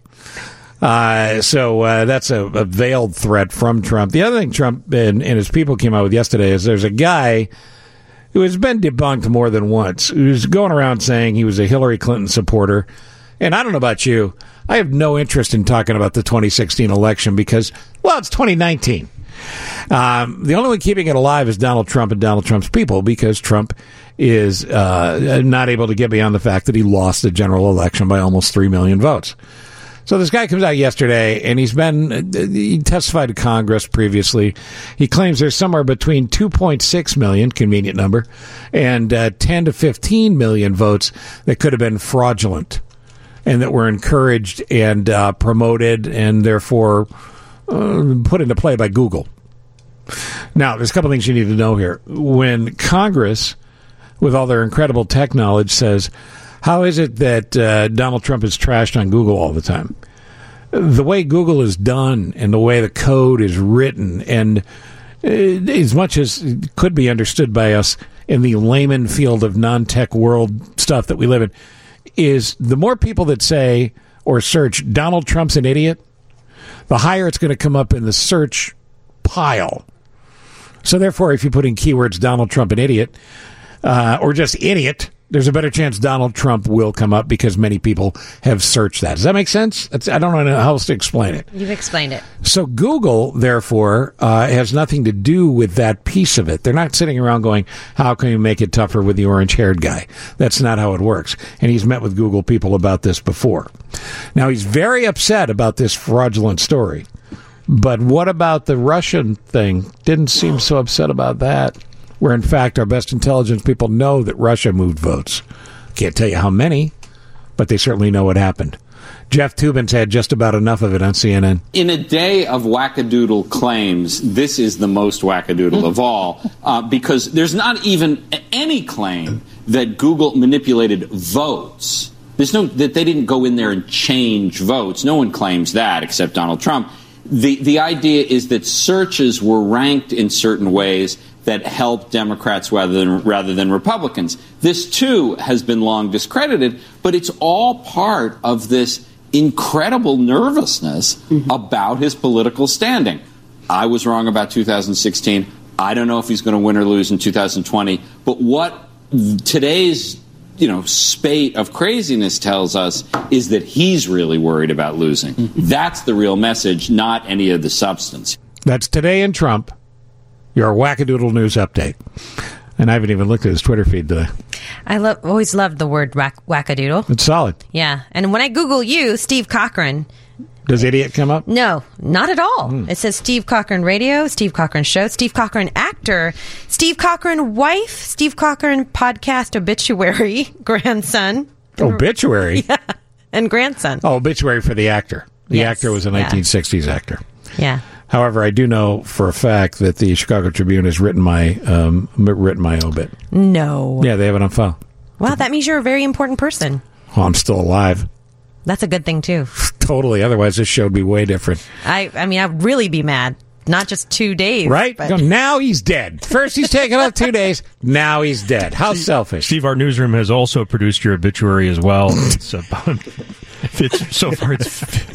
So that's a veiled threat from Trump. The other thing Trump and his people came out with yesterday is there's a guy who has been debunked more than once, who's going around saying he was a Hillary Clinton supporter. And I don't know about you, I have no interest in talking about the 2016 election because, it's 2019. The only one keeping it alive is Donald Trump and Donald Trump's people because Trump is not able to get beyond the fact that he lost the general election by almost 3 million votes. So this guy comes out yesterday, and he testified to Congress previously. He claims there's somewhere between 2.6 million, convenient number, and 10 to 15 million votes that could have been fraudulent and that were encouraged and promoted and therefore put into play by Google. Now, there's a couple things you need to know here. When Congress, with all their incredible tech knowledge, says, how is it that Donald Trump is trashed on Google all the time? The way Google is done and the way the code is written, and as much as it could be understood by us in the layman field of non-tech world stuff that we live in, is the more people that say or search Donald Trump's an idiot, the higher it's going to come up in the search pile. So therefore, if you put in keywords Donald Trump an idiot, or just idiot, there's a better chance Donald Trump will come up because many people have searched that. Does that make sense? I don't know how else to explain it. You've explained it. So Google, therefore, has nothing to do with that piece of it. They're not sitting around going, how can we make it tougher with the orange-haired guy? That's not how it works. And he's met with Google people about this before. Now, he's very upset about this fraudulent story. But what about the Russian thing? Didn't seem so upset about that. Where, in fact, our best intelligence people know that Russia moved votes. Can't tell you how many, but they certainly know what happened. Jeff Toobin's had just about enough of it on CNN. In a day of wackadoodle claims, this is the most wackadoodle of all, because there's not even any claim that Google manipulated votes. There's no that they didn't go in there and change votes. No one claims that except Donald Trump. The idea is that searches were ranked in certain ways that help Democrats rather than Republicans. This, too, has been long discredited, but it's all part of this incredible nervousness about his political standing. I was wrong about 2016. I don't know if he's going to win or lose in 2020. But what today's spate of craziness tells us is that he's really worried about losing. That's the real message, not any of the substance. That's Today in Trump. Your wackadoodle news update. And I haven't even looked at his Twitter feed today. I always loved the word wackadoodle. It's solid. Yeah. And when I Google you, Steve Cochran. Does idiot come up? No, not at all. It says Steve Cochran Radio, Steve Cochran Show, Steve Cochran Actor, Steve Cochran Wife, Steve Cochran Podcast Obituary, Grandson. Obituary? Yeah. And grandson. Oh, obituary for the actor. The actor was a 1960s actor. Yeah. However, I do know for a fact that the Chicago Tribune has written my obit. No. Yeah, they have it on file. Wow, that means you're a very important person. Oh, I'm still alive. That's a good thing, too. Totally. Otherwise, this show would be way different. I mean, I'd really be mad. Not just 2 days. Right? But now he's dead. First he's taken up 2 days. Now he's dead. How selfish. Steve, our newsroom has also produced your obituary as well. It's about... so far, it's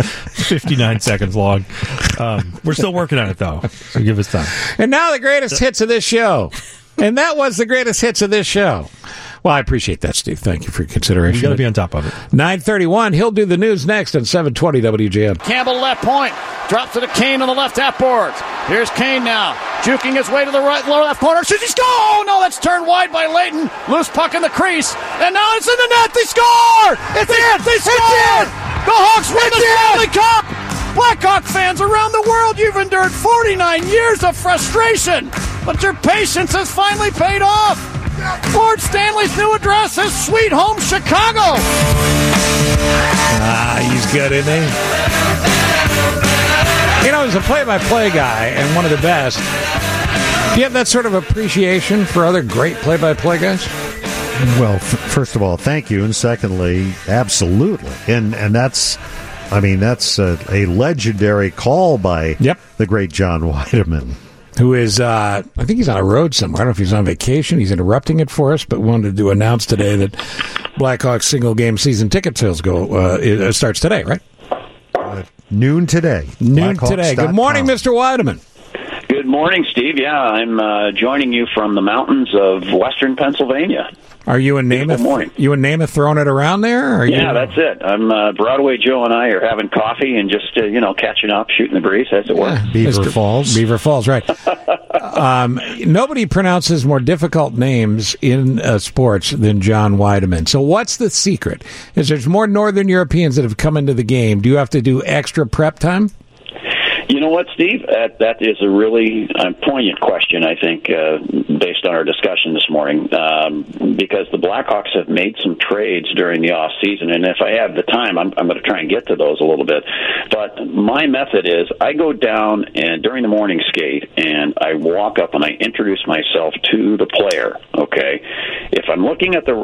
59 seconds long. We're still working on it, though, so give us time. And now the greatest hits of this show. And that was the greatest hits of this show. Well, I appreciate that, Steve. Thank you for your consideration. You got to be on top of it. 9:31. He'll do the news next on 720 WGN. Campbell left point. Drops to the Kane on the left half boards. Here's Kane now. juking his way to the lower left corner. Shoots, he scores! Oh, no, that's turned wide by Leighton. Loose puck in the crease. And now it's in the net. They score! It's in! They scored! The Hawks win the Stanley Cup! Blackhawk fans around the world, you've endured 49 years of frustration, but your patience has finally paid off. Lord Stanley's new address is Sweet Home Chicago. He's good, isn't he? You know, he's a play-by-play guy and one of the best. Do you have that sort of appreciation for other great play-by-play guys? Well, first of all, thank you, and secondly, absolutely. And that's a legendary call by the great John Weideman. Who is, I think he's on a road somewhere. I don't know if he's on vacation. He's interrupting it for us, but wanted to announce today that Blackhawks single-game season ticket sales it starts today, right? Noon today. Good morning, Mr. Weideman. Good morning, Steve. Yeah, I'm joining you from the mountains of western Pennsylvania. Are you and Namath throwing it around there? Yeah, that's it. I'm Broadway Joe and I are having coffee and just catching up, shooting the breeze, as it were. Beaver Falls, right. Nobody pronounces more difficult names in sports than John Weideman. So what's the secret? Is there's more Northern Europeans that have come into the game? Do you have to do extra prep time? You know what, Steve? That is a really poignant question, I think, based on our discussion this morning, because the Blackhawks have made some trades during the off season, and if I have the time, I'm going to try and get to those a little bit. But my method is I go down and during the morning skate, and I walk up and I introduce myself to the player. Okay, if I'm looking at the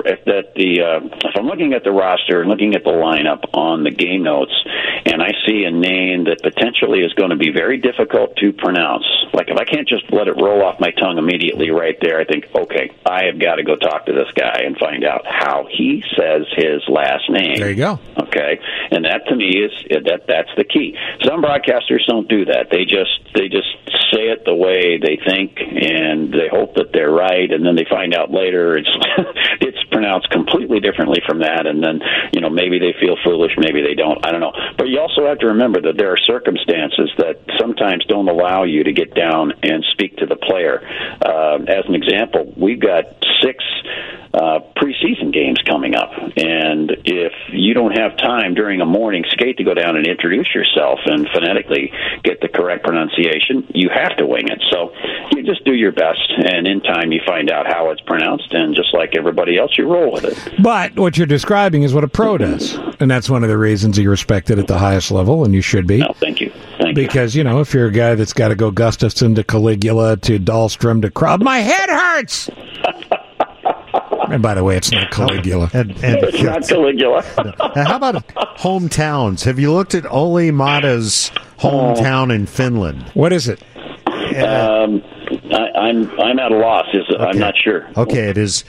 roster and looking at the lineup on the game notes, and I see a name that potentially is going to be very difficult to pronounce. Like, if I can't just let it roll off my tongue immediately right there, I think, okay, I have got to go talk to this guy and find out how he says his last name. There you go. Okay, and that to me that's the key. Some broadcasters don't do that. They just say it the way they think, and they hope that they're right, and then they find out later it's pronounced completely differently from that, and then maybe they feel foolish, maybe they don't. I don't know. But you also have to remember that there are circumstances that sometimes don't allow you to get down and speak to the player. As an example, we've got 6 preseason games coming up, and if you don't have time during a morning skate to go down and introduce yourself and phonetically get the correct pronunciation, you have to wing it. So you just do your best, and in time you find out how it's pronounced, and just like everybody else, you roll with it. But what you're describing is what a pro does, and that's one of the reasons you're respected at the highest level, and you should be. No, thank you. Because, if you're a guy that's got to go Gustafson to Caligula to Dahlstrom to Krab, my head hurts! And by the way, it's not Caligula. It's not Caligula. Now, how about hometowns? Have you looked at Olli Mata's hometown in Finland? What is it? I'm at a loss. I'm not sure. Okay, it is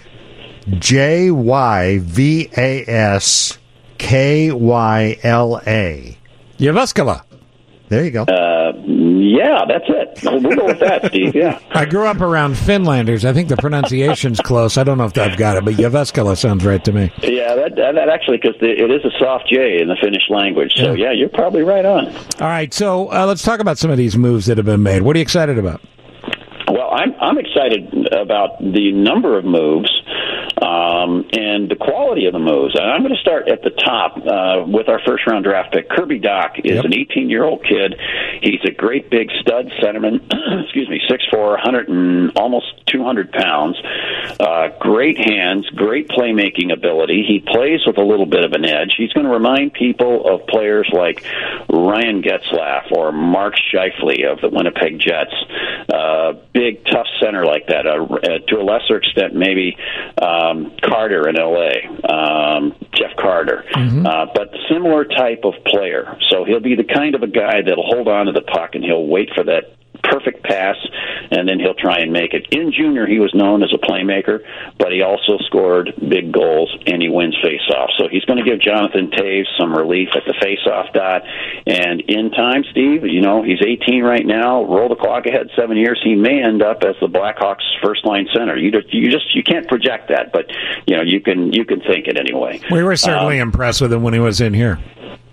Jyvaskala. Jyväskylä. There you go. Yeah, that's it. We'll go with that, Steve. Yeah. I grew up around Finlanders. I think the pronunciation's close. I don't know if I've got it, but Jyväskylä sounds right to me. Yeah, that actually, because it is a soft J in the Finnish language. So, yeah, you're probably right on. All right, so let's talk about some of these moves that have been made. What are you excited about? Well, I'm excited about the number of moves and the quality of the moves. And I'm going to start at the top with our first-round draft pick. Kirby Dach is an 18-year-old kid. He's a great big stud centerman, 6'4", almost 200 pounds. Great hands, great playmaking ability. He plays with a little bit of an edge. He's going to remind people of players like Ryan Getzlaf or Mark Scheifele of the Winnipeg Jets. Big, tough center like that. To a lesser extent, maybe Carter in L.A., Jeff Carter. But similar type of player. So he'll be the kind of a guy that'll hold on to the puck and he'll wait for that perfect pass, and then he'll try and make it. In junior, he was known as a playmaker, but he also scored big goals, and he wins faceoffs. So he's going to give Jonathan Toews some relief at the faceoff dot. And in time, Steve, he's 18 right now. Roll the clock ahead 7 years. He may end up as the Blackhawks' first-line center. You can't project that, but you can think it anyway. We were certainly impressed with him when he was in here.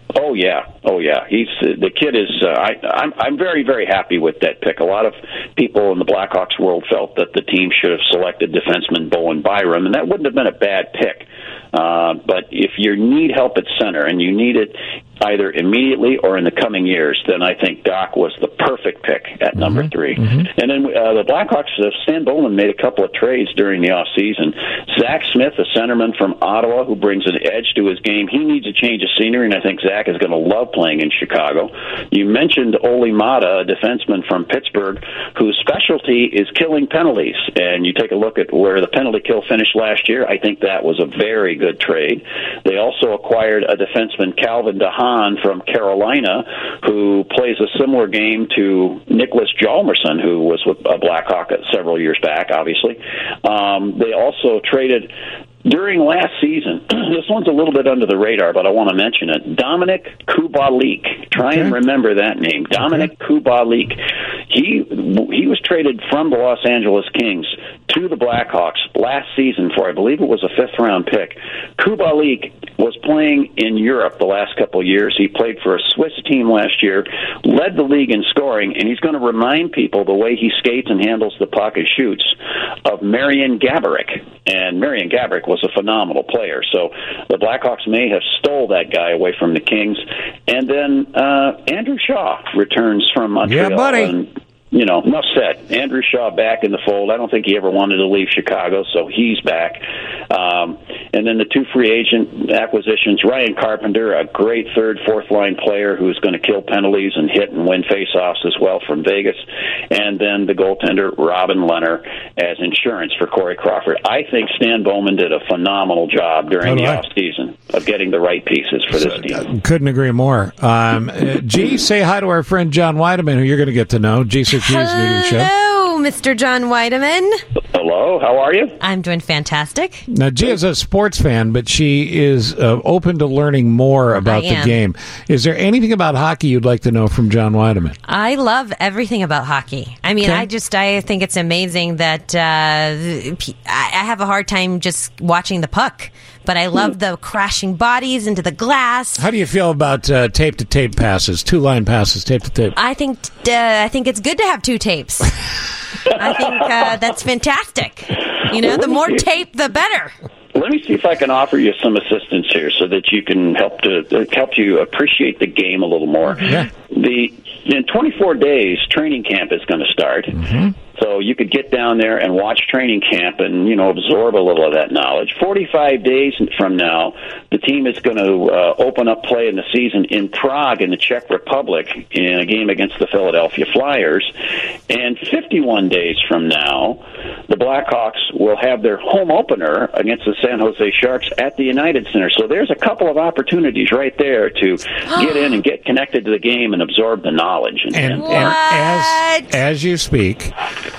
Oh yeah. He's the kid is. I'm very, very happy with that pick. A lot of people in the Blackhawks world felt that the team should have selected defenseman Bowen Byram, and that wouldn't have been a bad pick. But if you need help at center and you need it either immediately or in the coming years, then I think Doc was the perfect pick at number 3. And then the Blackhawks, Stan Bowman made a couple of trades during the offseason. Zach Smith, a centerman from Ottawa who brings an edge to his game, he needs a change of scenery, and I think Zach is going to love playing in Chicago. You mentioned Ole Mata, a defenseman from Pittsburgh, whose specialty is killing penalties. And you take a look at where the penalty kill finished last year, I think that was a very good trade. They also acquired a defenseman, Calvin DeHaan, from Carolina, who plays a similar game to Nicholas Hjalmarsson, who was with a Blackhawk several years back, obviously. They also traded during last season. This one's a little bit under the radar, but I want to mention it. Dominic Kubalik. Try and remember that name. Dominic Kubalik. He was traded from the Los Angeles Kings to the Blackhawks last season for, I believe it was a 5th-round pick. Kubalik was playing in Europe the last couple of years. He played for a Swiss team last year, led the league in scoring, and he's going to remind people the way he skates and handles the puck and shoots of Marian Gaborik. And Marian Gaborik was a phenomenal player. So the Blackhawks may have stole that guy away from the Kings. And then Andrew Shaw returns from Montreal. Yeah, buddy. And, enough said. Andrew Shaw back in the fold. I don't think he ever wanted to leave Chicago, so he's back. And then the 2 free agent acquisitions, Ryan Carpenter, a great 3rd, 4th-line player who's going to kill penalties and hit and win faceoffs as well from Vegas. And then the goaltender, Robin Lehner, as insurance for Corey Crawford. I think Stan Bowman did a phenomenal job during the offseason of getting the right pieces for this team. Couldn't agree more. G, say hi to our friend John Weideman, who you're going to get to know. G6 is new to the show. Hello, Mr. John Weideman. Hello, how are you? I'm doing fantastic. Now, G is a sports fan, but she is open to learning more about the game. Is there anything about hockey you'd like to know from John Weideman? I love everything about hockey. I mean, I think it's amazing that I have a hard time just watching the puck. But I love the crashing bodies into the glass. How do you feel about tape-to-tape passes, 2-line passes, tape-to-tape? I think it's good to have 2 tapes. I think that's fantastic. The more tape, the better. Let me see if I can offer you some assistance here so that you can help you appreciate the game a little more. Yeah. In 24 days, training camp is going to start. So you could get down there and watch training camp and, absorb a little of that knowledge. 45 days from now, the team is going to open up play in the season in Prague in the Czech Republic in a game against the Philadelphia Flyers. And 51 days from now, the Blackhawks will have their home opener against the San Jose Sharks at the United Center. So there's a couple of opportunities right there to get in and get connected to the game and absorb the knowledge. And as you speak...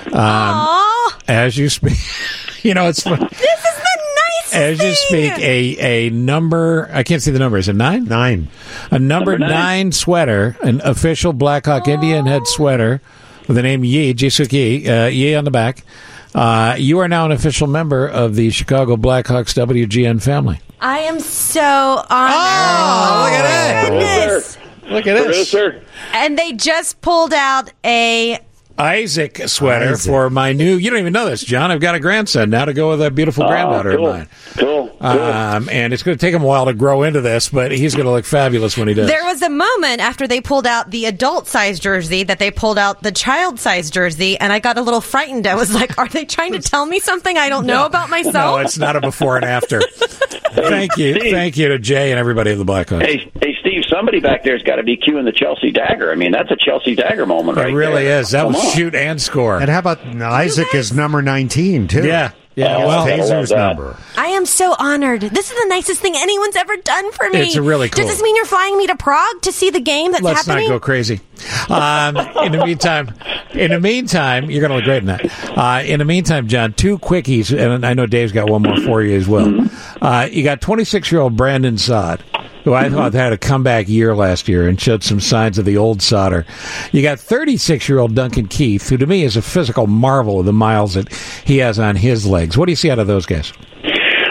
as you speak, it's fun. This is the nicest as you speak, a number, I can't see the number, is it 9? 9. A number 9 sweater, an official Blackhawk Indian head sweater with the name Yi, Ji-Suk Yi, Yi on the back. You are now an official member of the Chicago Blackhawks WGN family. I am so honored. Oh, look at goodness. Look at this. And they just pulled out a Isaac sweater for my new... You don't even know this, John. I've got a grandson now to go with a beautiful granddaughter of mine. Cool. And it's going to take him a while to grow into this, but he's going to look fabulous when he does. There was a moment after they pulled out the adult-size jersey that they pulled out the child-size jersey, and I got a little frightened. I was like, are they trying to tell me something I don't know about myself? No, it's not a before and after. Thank you. Steve. Thank you to Jay and everybody at the Blackhawks. Hey, Steve, somebody back there's got to be cueing the Chelsea dagger. I mean, that's a Chelsea dagger moment right there. It really is. That was shoot and score. And how about Isaac is number 19, too? Yeah. Well, Taser's number. I am so honored. This is the nicest thing anyone's ever done for me. It's really cool. Does this mean you're flying me to Prague to see the game that's happening? Let's not go crazy. In the meantime, you're going to look great in that. In the meantime, John, 2 quickies, and I know Dave's got one more for you as well. You got 26-year-old Brandon Saad, who I thought had a comeback year last year and showed some signs of the old Sauter. You got 36-year-old Duncan Keith, who to me is a physical marvel of the miles that he has on his legs. What do you see out of those guys? Well,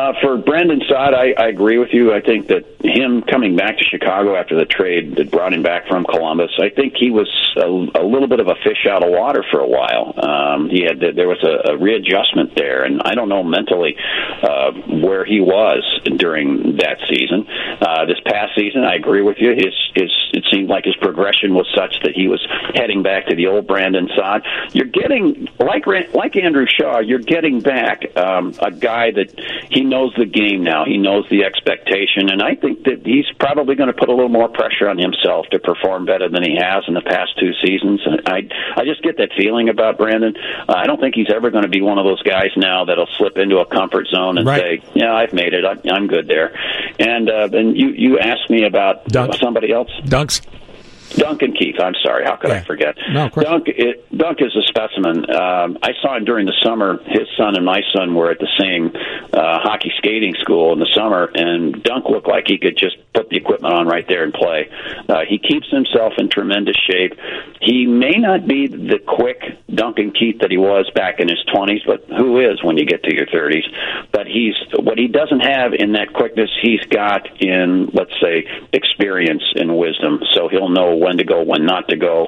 For Brandon Saad, I agree with you. I think that him coming back to Chicago after the trade that brought him back from Columbus, I think he was a little bit of a fish out of water for a while. There was a readjustment there, and I don't know mentally where he was during that season. This past season, I agree with you. It seemed like his progression was such that he was heading back to the old Brandon Saad. You're getting, like Andrew Shaw, you're getting back a guy that he knows the game now. He knows the expectation, and I think that he's probably going to put a little more pressure on himself to perform better than he has in the past 2 seasons. And I just get that feeling about Brandon. I don't think he's ever going to be one of those guys now that'll slip into a comfort zone and say, "Yeah, I've made it. I'm good there." And you asked me about somebody else. Duncan Keith. I'm sorry. How could I forget? No, of course. Dunk is a specimen. I saw him during the summer. His son and my son were at the same hockey skating school in the summer, and Dunk looked like he could just put the equipment on right there and play. He keeps himself in tremendous shape. He may not be the quick Duncan Keith that he was back in his 20s, but who is when you get to your 30s? But what he doesn't have in that quickness, he's got in, let's say, experience and wisdom. So he'll know when to go, when not to go.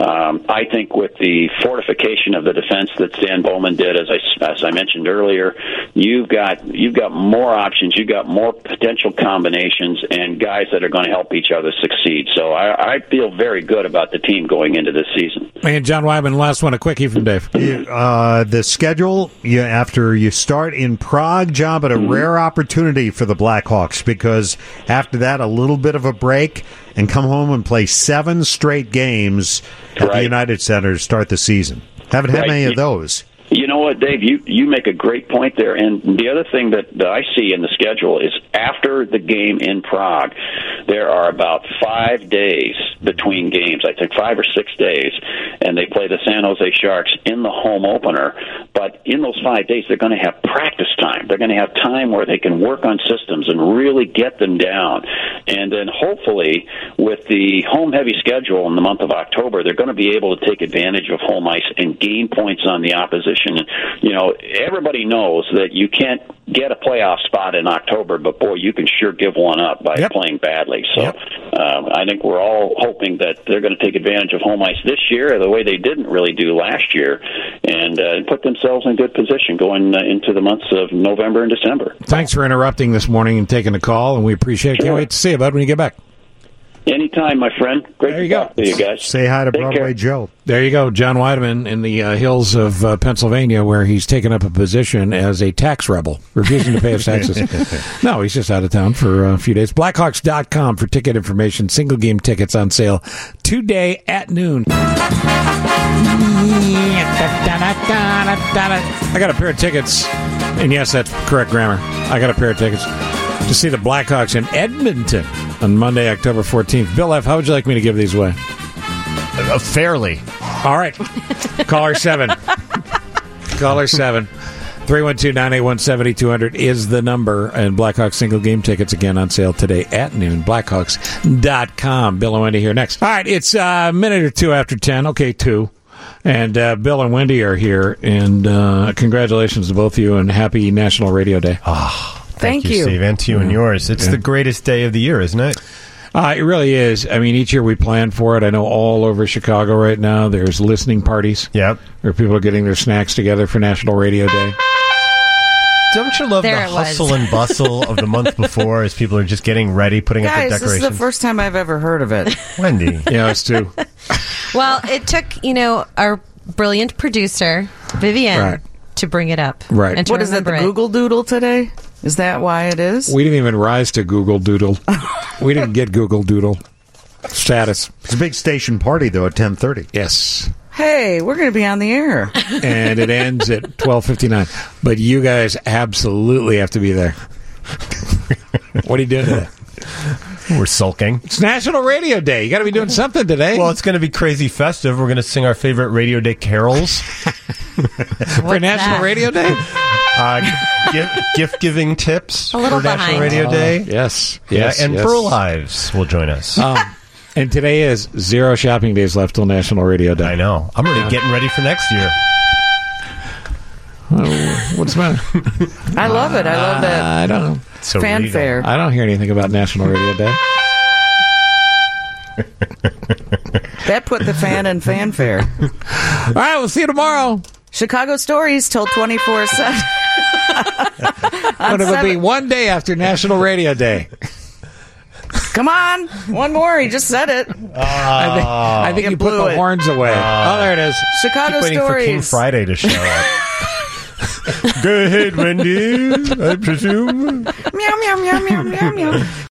I think with the fortification of the defense that Stan Bowman did, as I mentioned earlier, you've got more options, you've got more potential combinations, and guys that are going to help each other succeed. So I feel very good about the team going into this season. And John Wyman, last one, a quickie from Dave. The schedule, after you start in Prague, John, but a rare opportunity for the Blackhawks, because after that, a little bit of a break, and come home and play 7 straight games at the United Center to start the season. Haven't had many of those. You know what, Dave? You make a great point there. And the other thing that I see in the schedule is after the game in Prague, there are about 5 days between games. I think 5 or 6 days, and they play the San Jose Sharks in the home opener. But in those 5 days, they're going to have practice time. They're going to have time where they can work on systems and really get them down. And then hopefully, with the home-heavy schedule in the month of October, they're going to be able to take advantage of home ice and gain points on the opposition. You know, everybody knows that you can't get a playoff spot in October, but boy, you can sure give one up by playing badly. So I think we're all hoping that they're going to take advantage of home ice this year the way they didn't really do last year, and put themselves in good position going into the months of November and December. Thanks for interrupting this morning and taking the call, and we appreciate it. Can't wait to see you, bud, when you get back. Anytime, my friend. Great to talk to you guys. Say hi to Broadway Joe. There you go, John Weideman in the hills of Pennsylvania, where he's taken up a position as a tax rebel, refusing to pay his taxes. No, he's just out of town for a few days. Blackhawks.com for ticket information. Single game tickets on sale today at noon. I got a pair of tickets, and yes, that's correct grammar. I got a pair of tickets to see the Blackhawks in Edmonton on Monday, October 14th. Bill F., how would you like me to give these away? Fairly. All right. Caller 7. Caller 7. 312-981-7200 is the number. And Blackhawks single game tickets again on sale today at noon. Blackhawks.com. Bill and Wendy here next. All right. It's a minute or two after 10. Okay, 2. And Bill and Wendy are here. And congratulations to both of you and happy National Radio Day. Thank you, Steve, and to you and yours. It's the greatest day of the year, isn't it? It really is. I mean, each year we plan for it. I know all over Chicago right now there's listening parties. Yep. Where people are getting their snacks together for National Radio Day. Don't you love the hustle and bustle of the month before as people are just getting ready, putting up their decorations? This is the first time I've ever heard of it. Wendy. Yeah, us too. Well, it took, our brilliant producer, Vivian, to bring it up. Right. And what is it, the Google Doodle today? Is that why it is? We didn't even rise to Google Doodle. We didn't get Google Doodle status. It's a big station party, though, at 10:30. Yes. Hey, we're going to be on the air. And it ends at 12:59. But you guys absolutely have to be there. What are you doing today? We're sulking. It's National Radio Day. You got to be doing something today. Well, it's going to be crazy festive. We're going to sing our favorite Radio Day carols. For National Radio Day? Gift-giving tips for National Radio Day. Yes. And Pearl Lives will join us. And today is 0 shopping days left till National Radio Day. I know. I'm already getting ready for next year. What's the matter? I love it. I love that. I don't. So fanfare. I don't hear anything about National Radio Day. That put the fan in fanfare. All right, we'll see you tomorrow. Chicago Stories told 24/7. But it'll be one day after National Radio Day. Come on, one more. He just said it. I think you put the horns away. There it is. Chicago Stories. For King Friday to show up. Go ahead, Wendy. I presume. Meow, meow, meow, meow, meow, meow.